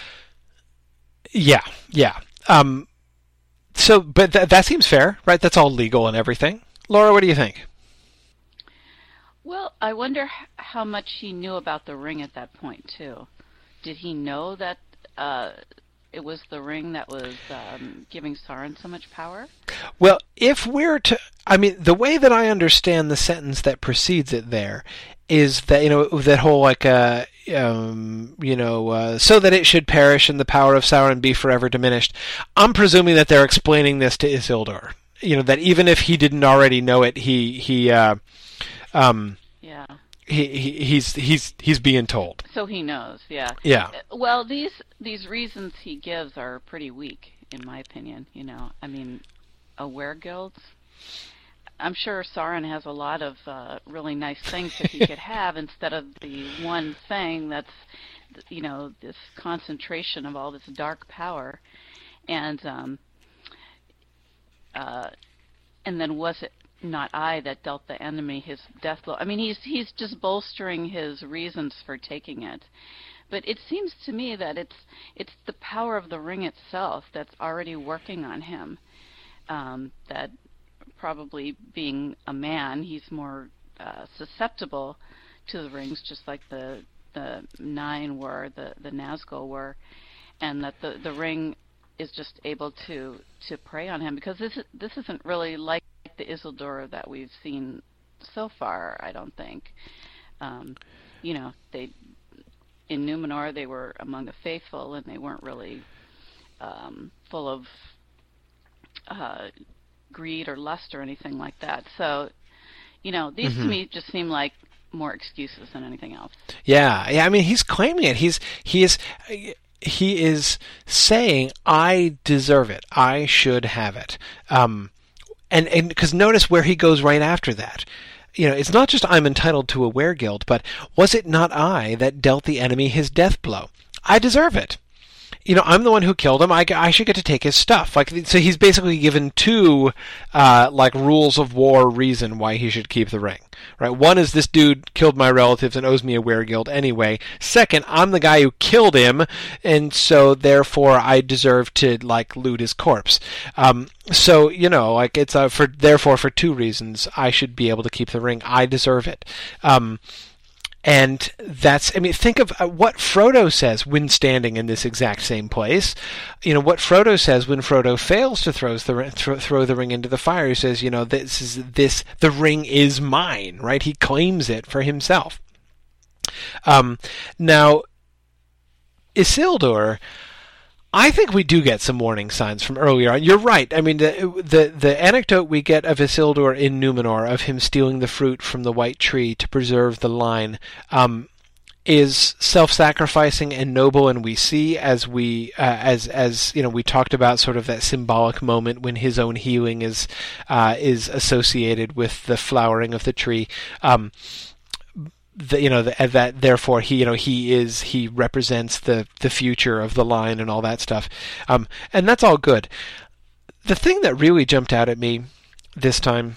Yeah, yeah. Um. So, but th- that seems fair, right? That's all legal and everything. Laura, what do you think? Well, I wonder h- how much he knew about the ring at that point, too. Did he know that uh, it was the ring that was um, giving Sauron so much power? Well, if we're to... I mean, the way that I understand the sentence that precedes it there is that, you know, that whole, like, uh, um, you know, uh, so that it should perish and the power of Sauron be forever diminished. I'm presuming that they're explaining this to Isildur. You know, that even if he didn't already know it, he... he uh, um, yeah. He, he he's he's he's being told. So he knows, yeah. Yeah. Well, these these reasons he gives are pretty weak, in my opinion. You know, I mean, a weregild. I'm sure Sauron has a lot of uh, really nice things that he could have instead of the one thing that's, you know, this concentration of all this dark power, and um, uh, and then was it not I that dealt the enemy his death blow? I mean, he's he's just bolstering his reasons for taking it. But it seems to me that it's it's the power of the ring itself that's already working on him. Um, that probably being a man, he's more uh, susceptible to the rings, just like the the nine were, the the Nazgul were, and that the the ring is just able to to prey on him, because this this isn't really like the Isildur that we've seen so far, I don't think. Um, you know, they in Numenor they were among the faithful, and they weren't really um, full of uh, greed or lust or anything like that. So, you know, these mm-hmm. to me just seem like more excuses than anything else. Yeah, yeah. I mean, he's claiming it. He's he is. He is saying, I deserve it. I should have it. Um, and and because notice where he goes right after that. You know, it's not just I'm entitled to a weregild, but was it not I that dealt the enemy his death blow? I deserve it. You know, I'm the one who killed him. I, I should get to take his stuff. Like, so he's basically given two, uh, like, rules of war reason why he should keep the ring. Right? One is this dude killed my relatives and owes me a weregild anyway. Second, I'm the guy who killed him, and so therefore I deserve to, like, loot his corpse. Um, so, you know, like, it's, uh, for, therefore for two reasons, I should be able to keep the ring. I deserve it. Um, And that's, I mean, think of what Frodo says when standing in this exact same place. You know, what Frodo says when Frodo fails to throws the, throw, throw the ring into the fire. He says, you know, this is, this, the ring is mine, right? He claims it for himself. Um, now, Isildur, I think we do get some warning signs from earlier on. You're right. I mean, the, the the anecdote we get of Isildur in Numenor, of him stealing the fruit from the white tree to preserve the line, um, is self-sacrificing and noble, and we see as we uh, as as you know we talked about sort of that symbolic moment when his own healing is uh, is associated with the flowering of the tree. Um, the, you know the, that therefore he you know he is he represents the the future of the line and all that stuff, um, and that's all good. The thing that really jumped out at me this time,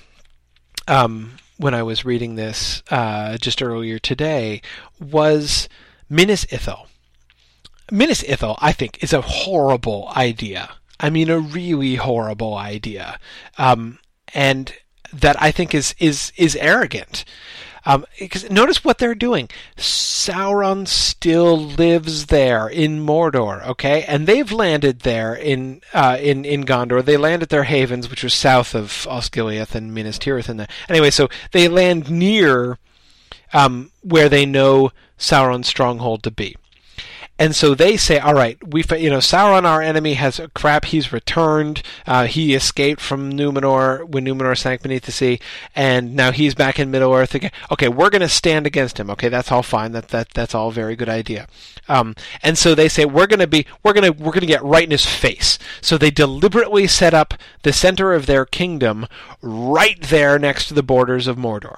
um, when I was reading this uh, just earlier today, was Minas Ithil. Minas Ithil, I think, is a horrible idea. I mean, a really horrible idea, um, and that I think is is is arrogant. Um, because notice what they're doing. Sauron still lives there in Mordor, okay, and they've landed there in uh, in in Gondor. They land at their havens, which was south of Osgiliath and Minas Tirith. And the, anyway, so they land near um, where they know Sauron's stronghold to be. And so they say, all right, we, you know, Sauron, our enemy, has crap. He's returned. Uh, he escaped from Numenor when Numenor sank beneath the sea, and now he's back in Middle Earth again. Okay, we're going to stand against him. Okay, that's all fine. That that that's all a very good idea. Um, and so they say we're going to be, we're going to, we're going to get right in his face. So they deliberately set up the center of their kingdom right there next to the borders of Mordor.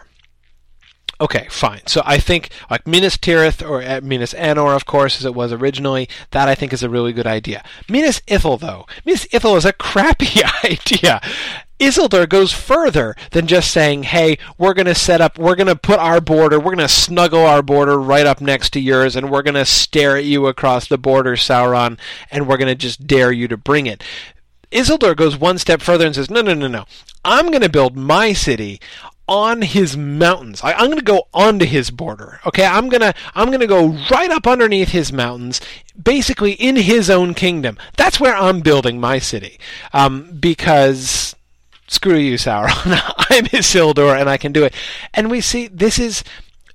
Okay, fine. So I think like Minas Tirith, or uh, Minas Anor, of course, as it was originally, that I think is a really good idea. Minas Ithil, though, Minas Ithil is a crappy idea. Isildur goes further than just saying, hey, we're going to set up, we're going to put our border, we're going to snuggle our border right up next to yours, and we're going to stare at you across the border, Sauron, and we're going to just dare you to bring it. Isildur goes one step further and says, no, no, no, no. I'm going to build my city on his mountains. I, I'm going to go onto his border. Okay, I'm gonna I'm gonna go right up underneath his mountains, basically in his own kingdom. That's where I'm building my city. Um, because screw you, Sauron. I'm Isildur, and I can do it. And we see this is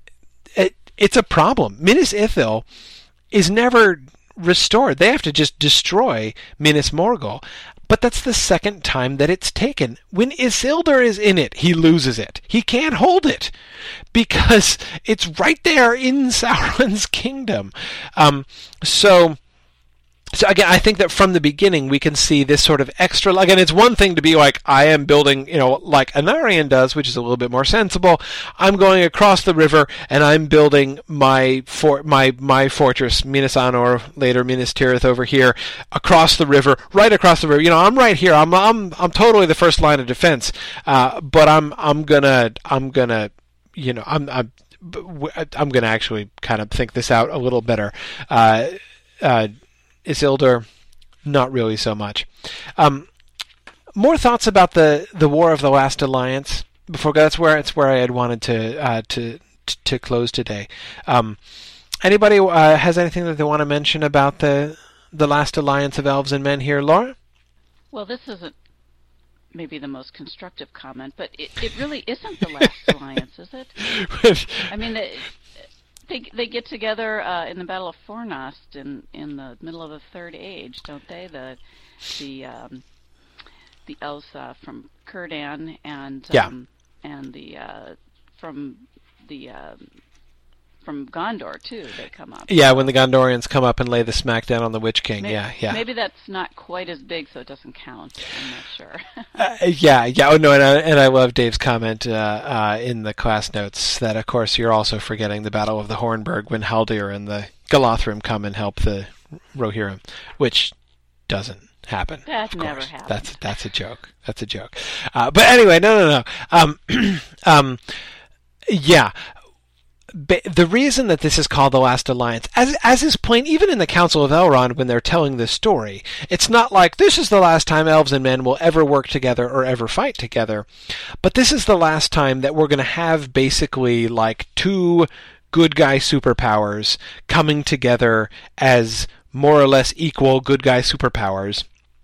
it, it's a problem. Minas Ithil is never restored. They have to just destroy Minas Morgul. But that's the second time that it's taken. When Isildur is in it, he loses it. He can't hold it because it's right there in Sauron's kingdom. Um, so, so again, I think that from the beginning we can see this sort of extra. Again, it's one thing to be like, I am building, you know, like Anarion does, which is a little bit more sensible. I'm going across the river and I'm building my for my my fortress, Minas Anor, later Minas Tirith, over here across the river, right across the river. You know, I'm right here. I'm I'm I'm totally the first line of defense. Uh, but I'm I'm gonna I'm gonna you know I'm I'm I'm gonna actually kind of think this out a little better. Uh, uh, Isildur, not really so much. Um, more thoughts about the, the War of the Last Alliance before that's where it's where I had wanted to uh, to to close today. Um, anybody uh, has anything that they want to mention about the the Last Alliance of Elves and Men here, Laura? Well, this isn't maybe the most constructive comment, but it, it really isn't the Last Alliance, is it? I mean. It, They they get together uh, in the Battle of Fornost in, in the middle of the Third Age, don't they? The the um, the elves uh, from Círdan and um, yeah. and the uh, from the uh, from Gondor too. They come up. Yeah, when the Gondorians come up and lay the smack down on the Witch King. Maybe, yeah, yeah. Maybe that's not quite as big, so it doesn't count. I'm not sure. uh, yeah, yeah. Oh no, and I, and I love Dave's comment uh, uh, in the class notes that, of course, you're also forgetting the Battle of the Hornburg when Haldir and the Galothrim come and help the Rohirrim, which doesn't happen. That never happens. That's that's a joke. That's a joke. Uh, but anyway, no, no, no. Um, um, yeah. The reason that this is called the Last Alliance, as as is plain even in the Council of Elrond when they're telling this story, it's not like this is the last time elves and men will ever work together or ever fight together, but this is the last time that we're going to have basically like two good guy superpowers coming together as more or less equal good guy superpowers,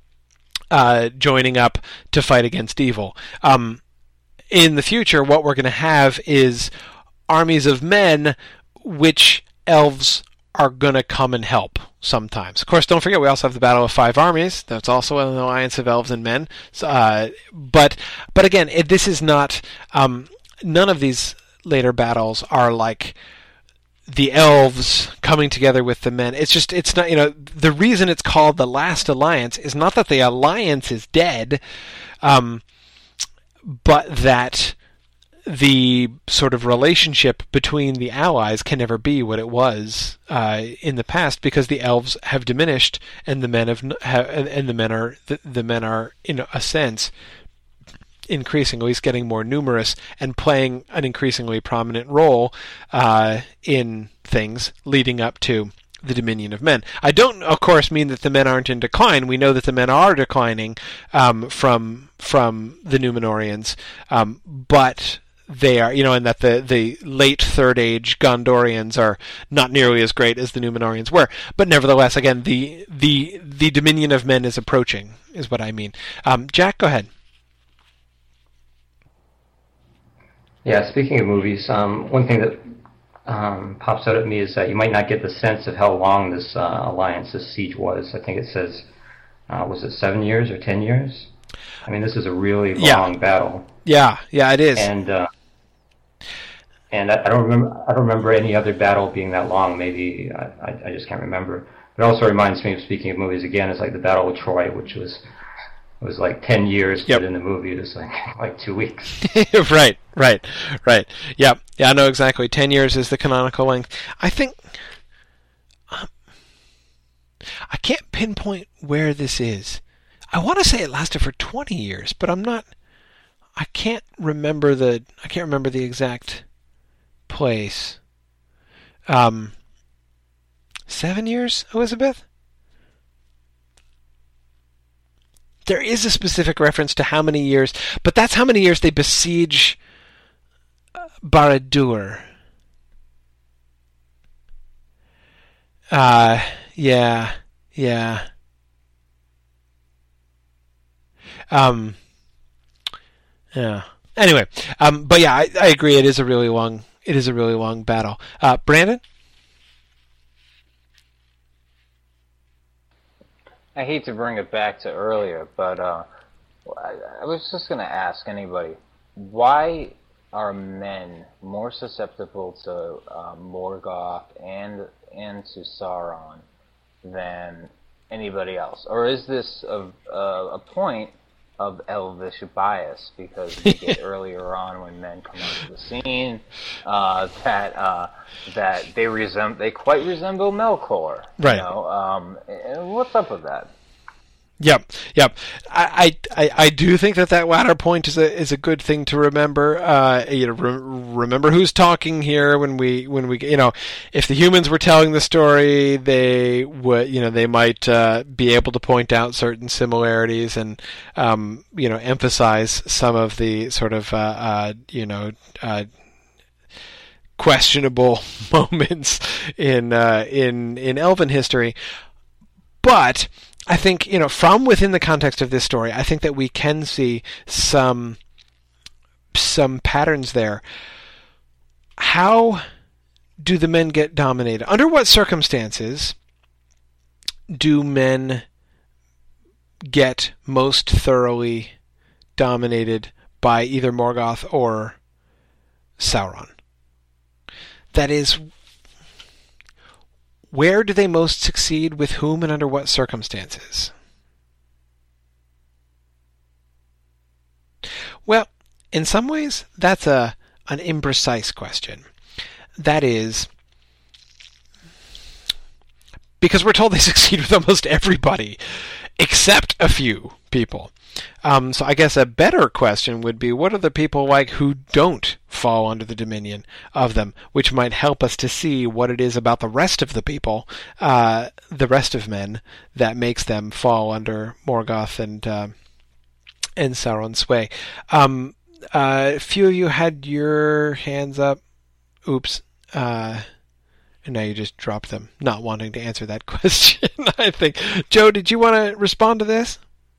uh, joining up to fight against evil. Um, in the future, what we're going to have is armies of men, which elves are going to come and help sometimes. Of course, don't forget, we also have the Battle of Five Armies. That's also an alliance of elves and men. So, uh, but but again, it, this is not... Um, none of these later battles are like the elves coming together with the men. It's just, it's not, you know, the reason it's called the Last Alliance is not that the alliance is dead, um, but that the sort of relationship between the allies can never be what it was uh, in the past, because the elves have diminished and the men have, have and the men are the, the men are in a sense increasingly getting more numerous and playing an increasingly prominent role uh, in things leading up to the dominion of men. I don't, of course, mean that the men aren't in decline. We know that the men are declining um, from from the Númenóreans, um, but they are, you know, and that the, the late Third Age Gondorians are not nearly as great as the Númenóreans were. But nevertheless, again, the the the dominion of men is approaching, is what I mean. Um, Jack, go ahead. Yeah, speaking of movies, um, one thing that um, pops out at me is that you might not get the sense of how long this uh, alliance, this siege was. I think it says, uh, was it seven years or ten years? I mean, this is a really long yeah. battle. Yeah, yeah, it is. And uh, and I, I don't remember. I don't remember any other battle being that long. Maybe I, I, I just can't remember. But it also reminds me of, speaking of movies again, it's like the Battle of Troy, which was. It was like ten years, yep. But in the movie it was like like two weeks. right, right, right. Yeah, yeah, I know exactly. Ten years is the canonical length. I think um, I can't pinpoint where this is. I want to say it lasted for twenty years, but I'm not. I can't remember the. I can't remember the exact place. Um, seven years, Elizabeth. There is a specific reference to how many years, but that's how many years they besiege Barad-dûr. Uh, yeah, yeah. Um, yeah. Anyway, um, but yeah, I, I agree. It is a really long. It is a really long battle. Uh, Brandon? I hate to bring it back to earlier, but uh, I, I was just going to ask anybody, why are men more susceptible to uh, Morgoth and and to Sauron than anybody else? Or is this a, a, a point of elvish bias, because we get earlier on when men come onto the scene uh, that uh, that they resem- they quite resemble Melkor, right? You know? um, and what's up with that? Yep, yep. I, I, I do think that that latter point is a is a good thing to remember. Uh, you know, re- remember who's talking here when we when we you know, if the humans were telling the story, they would you know they might uh, be able to point out certain similarities and um, you know emphasize some of the sort of uh, uh, you know. Uh, questionable moments in uh, in in Elven history, but I think, you know, from within the context of this story, I think that we can see some some patterns there. How do the men get dominated? Under what circumstances do men get most thoroughly dominated by either Morgoth or Sauron? That is, where do they most succeed, with whom, and under what circumstances? Well, in some ways, that's a an imprecise question. That is, because we're told they succeed with almost everybody, except a few people. Um, so I guess a better question would be, what are the people like who don't fall under the dominion of them, which might help us to see what it is about the rest of the people, uh, the rest of men, that makes them fall under Morgoth and uh, and Sauron's sway. Um, uh, a few of you had your hands up. Oops. Uh, and now you just dropped them, not wanting to answer that question, I think. Joe, did you want to respond to this?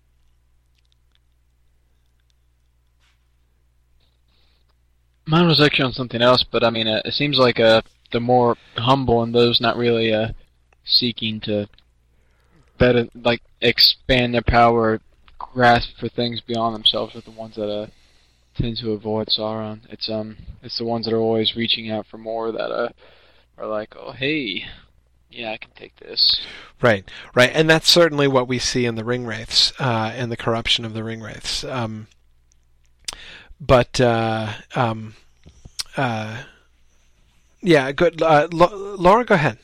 Mine was actually on something else, but I mean, uh, it seems like uh, the more humble and those not really uh, seeking to better, like, expand their power, grasp for things beyond themselves, are the ones that uh, tend to avoid Sauron. It's um, it's the ones that are always reaching out for more that uh, are like, oh, hey, yeah, I can take this. Right, right, and that's certainly what we see in the ring wraiths uh, and the corruption of the ring wraiths. Um, but uh, um, uh, yeah, good. Uh, Laura, go ahead.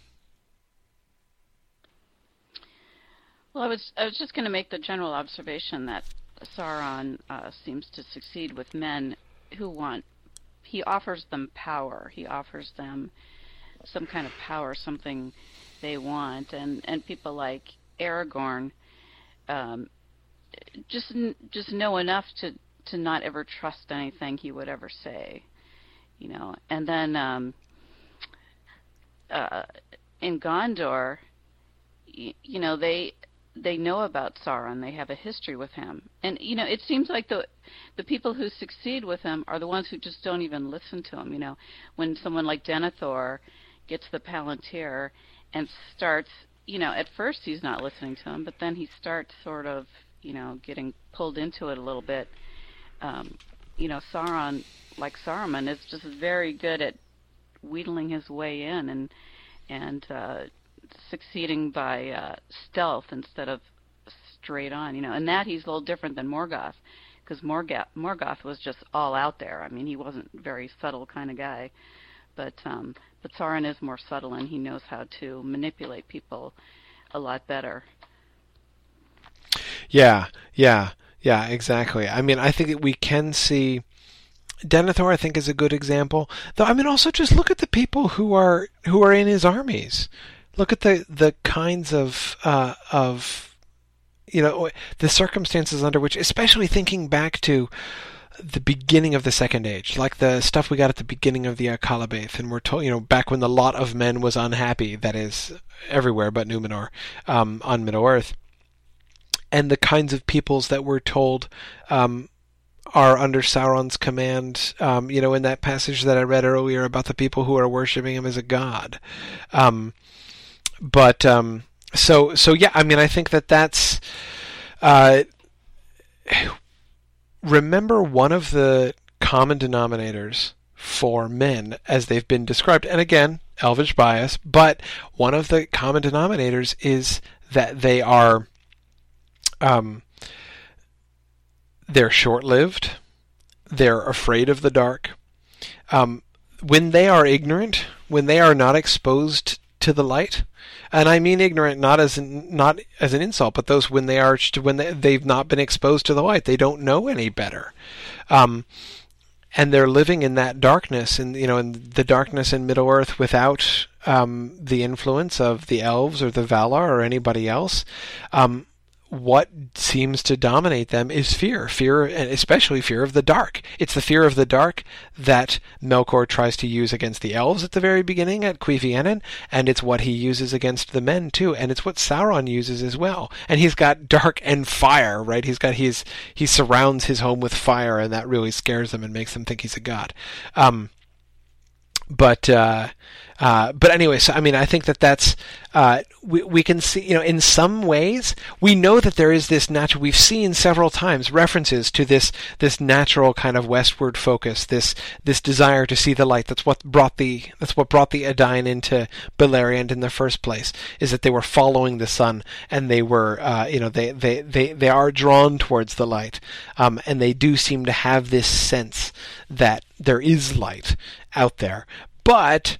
Well, I was I was just going to make the general observation that Sauron uh, seems to succeed with men who want. He offers them power. He offers them some kind of power, something they want, and and people like Aragorn um, just just know enough to to not ever trust anything he would ever say, you know. And then um, uh, in Gondor, you, you know, they. They know about Sauron. They have a history with him, and you know it seems like the the people who succeed with him are the ones who just don't even listen to him. You know, when someone like Denethor gets the Palantir and starts, you know, at first he's not listening to him, but then he starts sort of, you know, getting pulled into it a little bit. Um, you know, Sauron, like Saruman, is just very good at wheedling his way in and and. Uh, succeeding by uh, stealth instead of straight on, you know, and that he's a little different than Morgoth, because Morgoth, Morgoth was just all out there. I mean, he wasn't a very subtle kind of guy, but um, but Sauron is more subtle, and he knows how to manipulate people a lot better. Yeah, yeah, yeah, exactly. I mean, I think that we can see Denethor, I think, is a good example. Though, I mean, also just look at the people who are who are in his armies. Look at the, the kinds of uh, of you know the circumstances under which, especially thinking back to the beginning of the Second Age, like the stuff we got at the beginning of the Akalabath, and we're told, you know, back when the lot of men was unhappy, that is everywhere but Numenor, um, on Middle-earth, and the kinds of peoples that we're told um, are under Sauron's command, um, you know, in that passage that I read earlier about the people who are worshiping him as a god. Um, But um, so so yeah, I mean, I think that that's. Uh, remember, one of the common denominators for men, as they've been described, and again, elvish bias, but one of the common denominators is that they are. Um, they're short-lived. They're afraid of the dark. Um, when they are ignorant, when they are not exposed to the light. And I mean ignorant not as an, not as an insult, but those when they are when they, they've not been exposed to the light, they don't know any better, um, and they're living in that darkness, and you know, in the darkness in Middle Earth without um, the influence of the elves or the Valar or anybody else. Um, what seems to dominate them is fear, fear, and especially fear of the dark. It's the fear of the dark that Melkor tries to use against the elves at the very beginning at Cuiviénen, and it's what he uses against the men too, and it's what Sauron uses as well. And he's got dark and fire, right? He's got his he surrounds his home with fire, and that really scares them and makes them think he's a god. Um, but uh, uh, but anyway, so I mean, I think that that's uh, we we can see, you know, in some ways we know that there is this natural. We've seen several times references to this this natural kind of westward focus, this this desire to see the light. That's what brought the that's what brought the Edain into Beleriand in the first place. Is that they were following the sun, and they were uh, you know they, they they they are drawn towards the light, um, and they do seem to have this sense that there is light out there, but.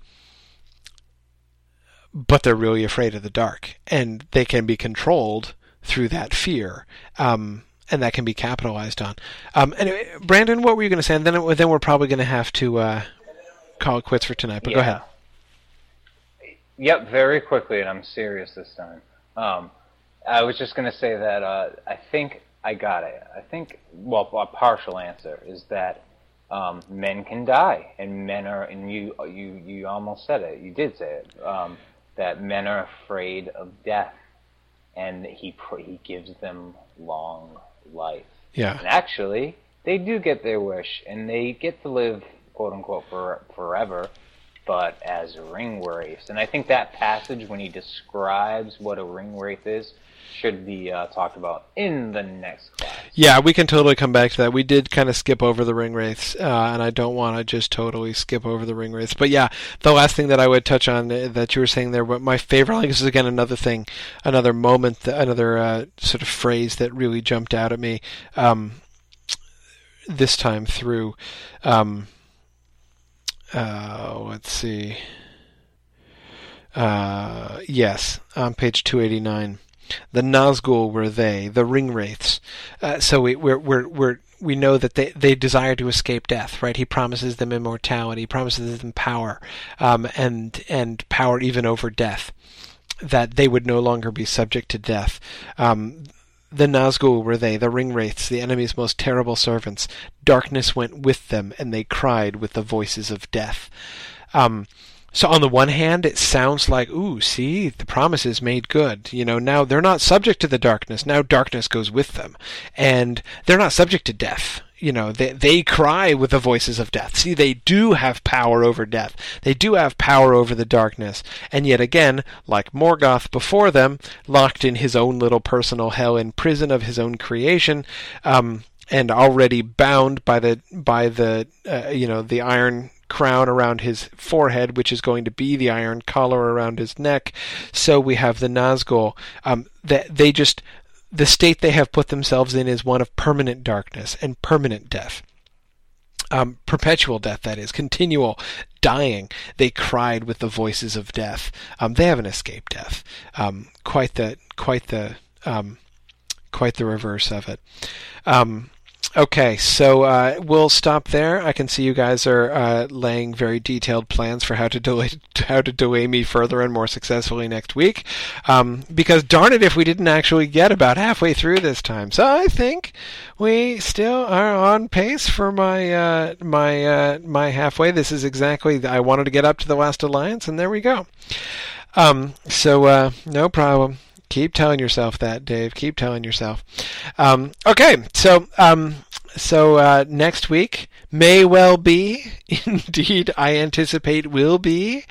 But they're really afraid of the dark, and they can be controlled through that fear, um, and that can be capitalized on. Um, anyway, Brandon, what were you going to say? And then, then we're probably going to have to uh, call it quits for tonight. But yeah. Go ahead. Yep, very quickly, and I'm serious this time. Um, I was just going to say that uh, I think I got it. I think, well, a partial answer is that um, men can die, and men are, and you you you almost said it. You did say it. Um, that men are afraid of death, and he he gives them long life. Yeah. And actually, they do get their wish, and they get to live, quote unquote, for, forever. but as ring wraiths. And I think that passage, when he describes what a ring wraith is, should be uh, talked about in the next class. Yeah, we can totally come back to that. We did kind of skip over the ring wraiths, uh, and I don't want to just totally skip over the ring wraiths. But yeah, the last thing that I would touch on that you were saying there, but my favorite, like this is again another thing, another moment, another uh, sort of phrase that really jumped out at me um, this time through. Um, uh, let's see. Uh, yes, on page two eighty-nine. The Nazgul were they, the ring wraiths. Uh, so we we're, we're, we're, we know that they, they desire to escape death, right? He promises them immortality, he promises them power, um, and and power even over death, that they would no longer be subject to death. Um, the Nazgul were they, the ring wraiths, the enemy's most terrible servants. Darkness went with them, and they cried with the voices of death. Um, So on the one hand, it sounds like, ooh, see, the promise is made good. You know, now they're not subject to the darkness. Now darkness goes with them. And they're not subject to death. You know, they they cry with the voices of death. See, they do have power over death. They do have power over the darkness. And yet again, like Morgoth before them, locked in his own little personal hell and prison of his own creation, um, and already bound by the, by the uh, you know, the iron crown around his forehead, which is going to be the iron collar around his neck. So we have the Nazgul. Um, that they just, the state they have put themselves in is one of permanent darkness and permanent death. Um, perpetual death, that is, continual dying. They cried with the voices of death. Um, they haven't escaped death. Um, quite the, quite the, um, quite the reverse of it. Um, Okay, so uh, we'll stop there. I can see you guys are uh, laying very detailed plans for how to delay how to delay me further and more successfully next week. Um, because darn it, if we didn't actually get about halfway through this time, so I think we still are on pace for my uh, my uh, my halfway. This is exactly I wanted to get up to the last alliance, and there we go. Um, so uh, no problem. Keep telling yourself that, Dave. Keep telling yourself. Um, okay, so um, so uh, next week may well be, indeed, I anticipate will be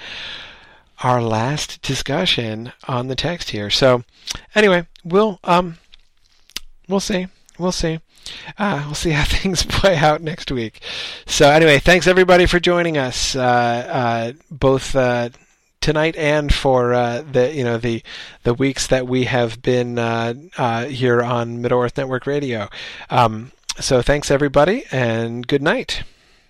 our last discussion on the text here. So anyway, we'll um, we'll see. We'll see. Uh, we'll see how things play out next week. So anyway, thanks everybody for joining us. Uh, uh, both. Uh, tonight and for uh, the you know the the weeks that we have been uh, uh, here on Middle Earth Network Radio. Um, so thanks everybody, and good night.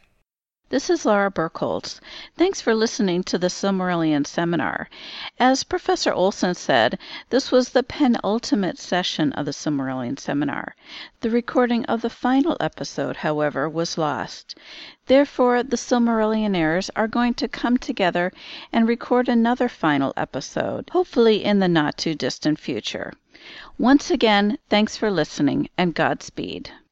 This is Laura Burkholz. Thanks for listening to the Silmarillion Seminar. As Professor Olson said, this was the penultimate session of the Silmarillion Seminar. The recording of the final episode, however, was lost. Therefore, the Silmarillionaires are going to come together and record another final episode, hopefully in the not-too-distant future. Once again, thanks for listening, and Godspeed.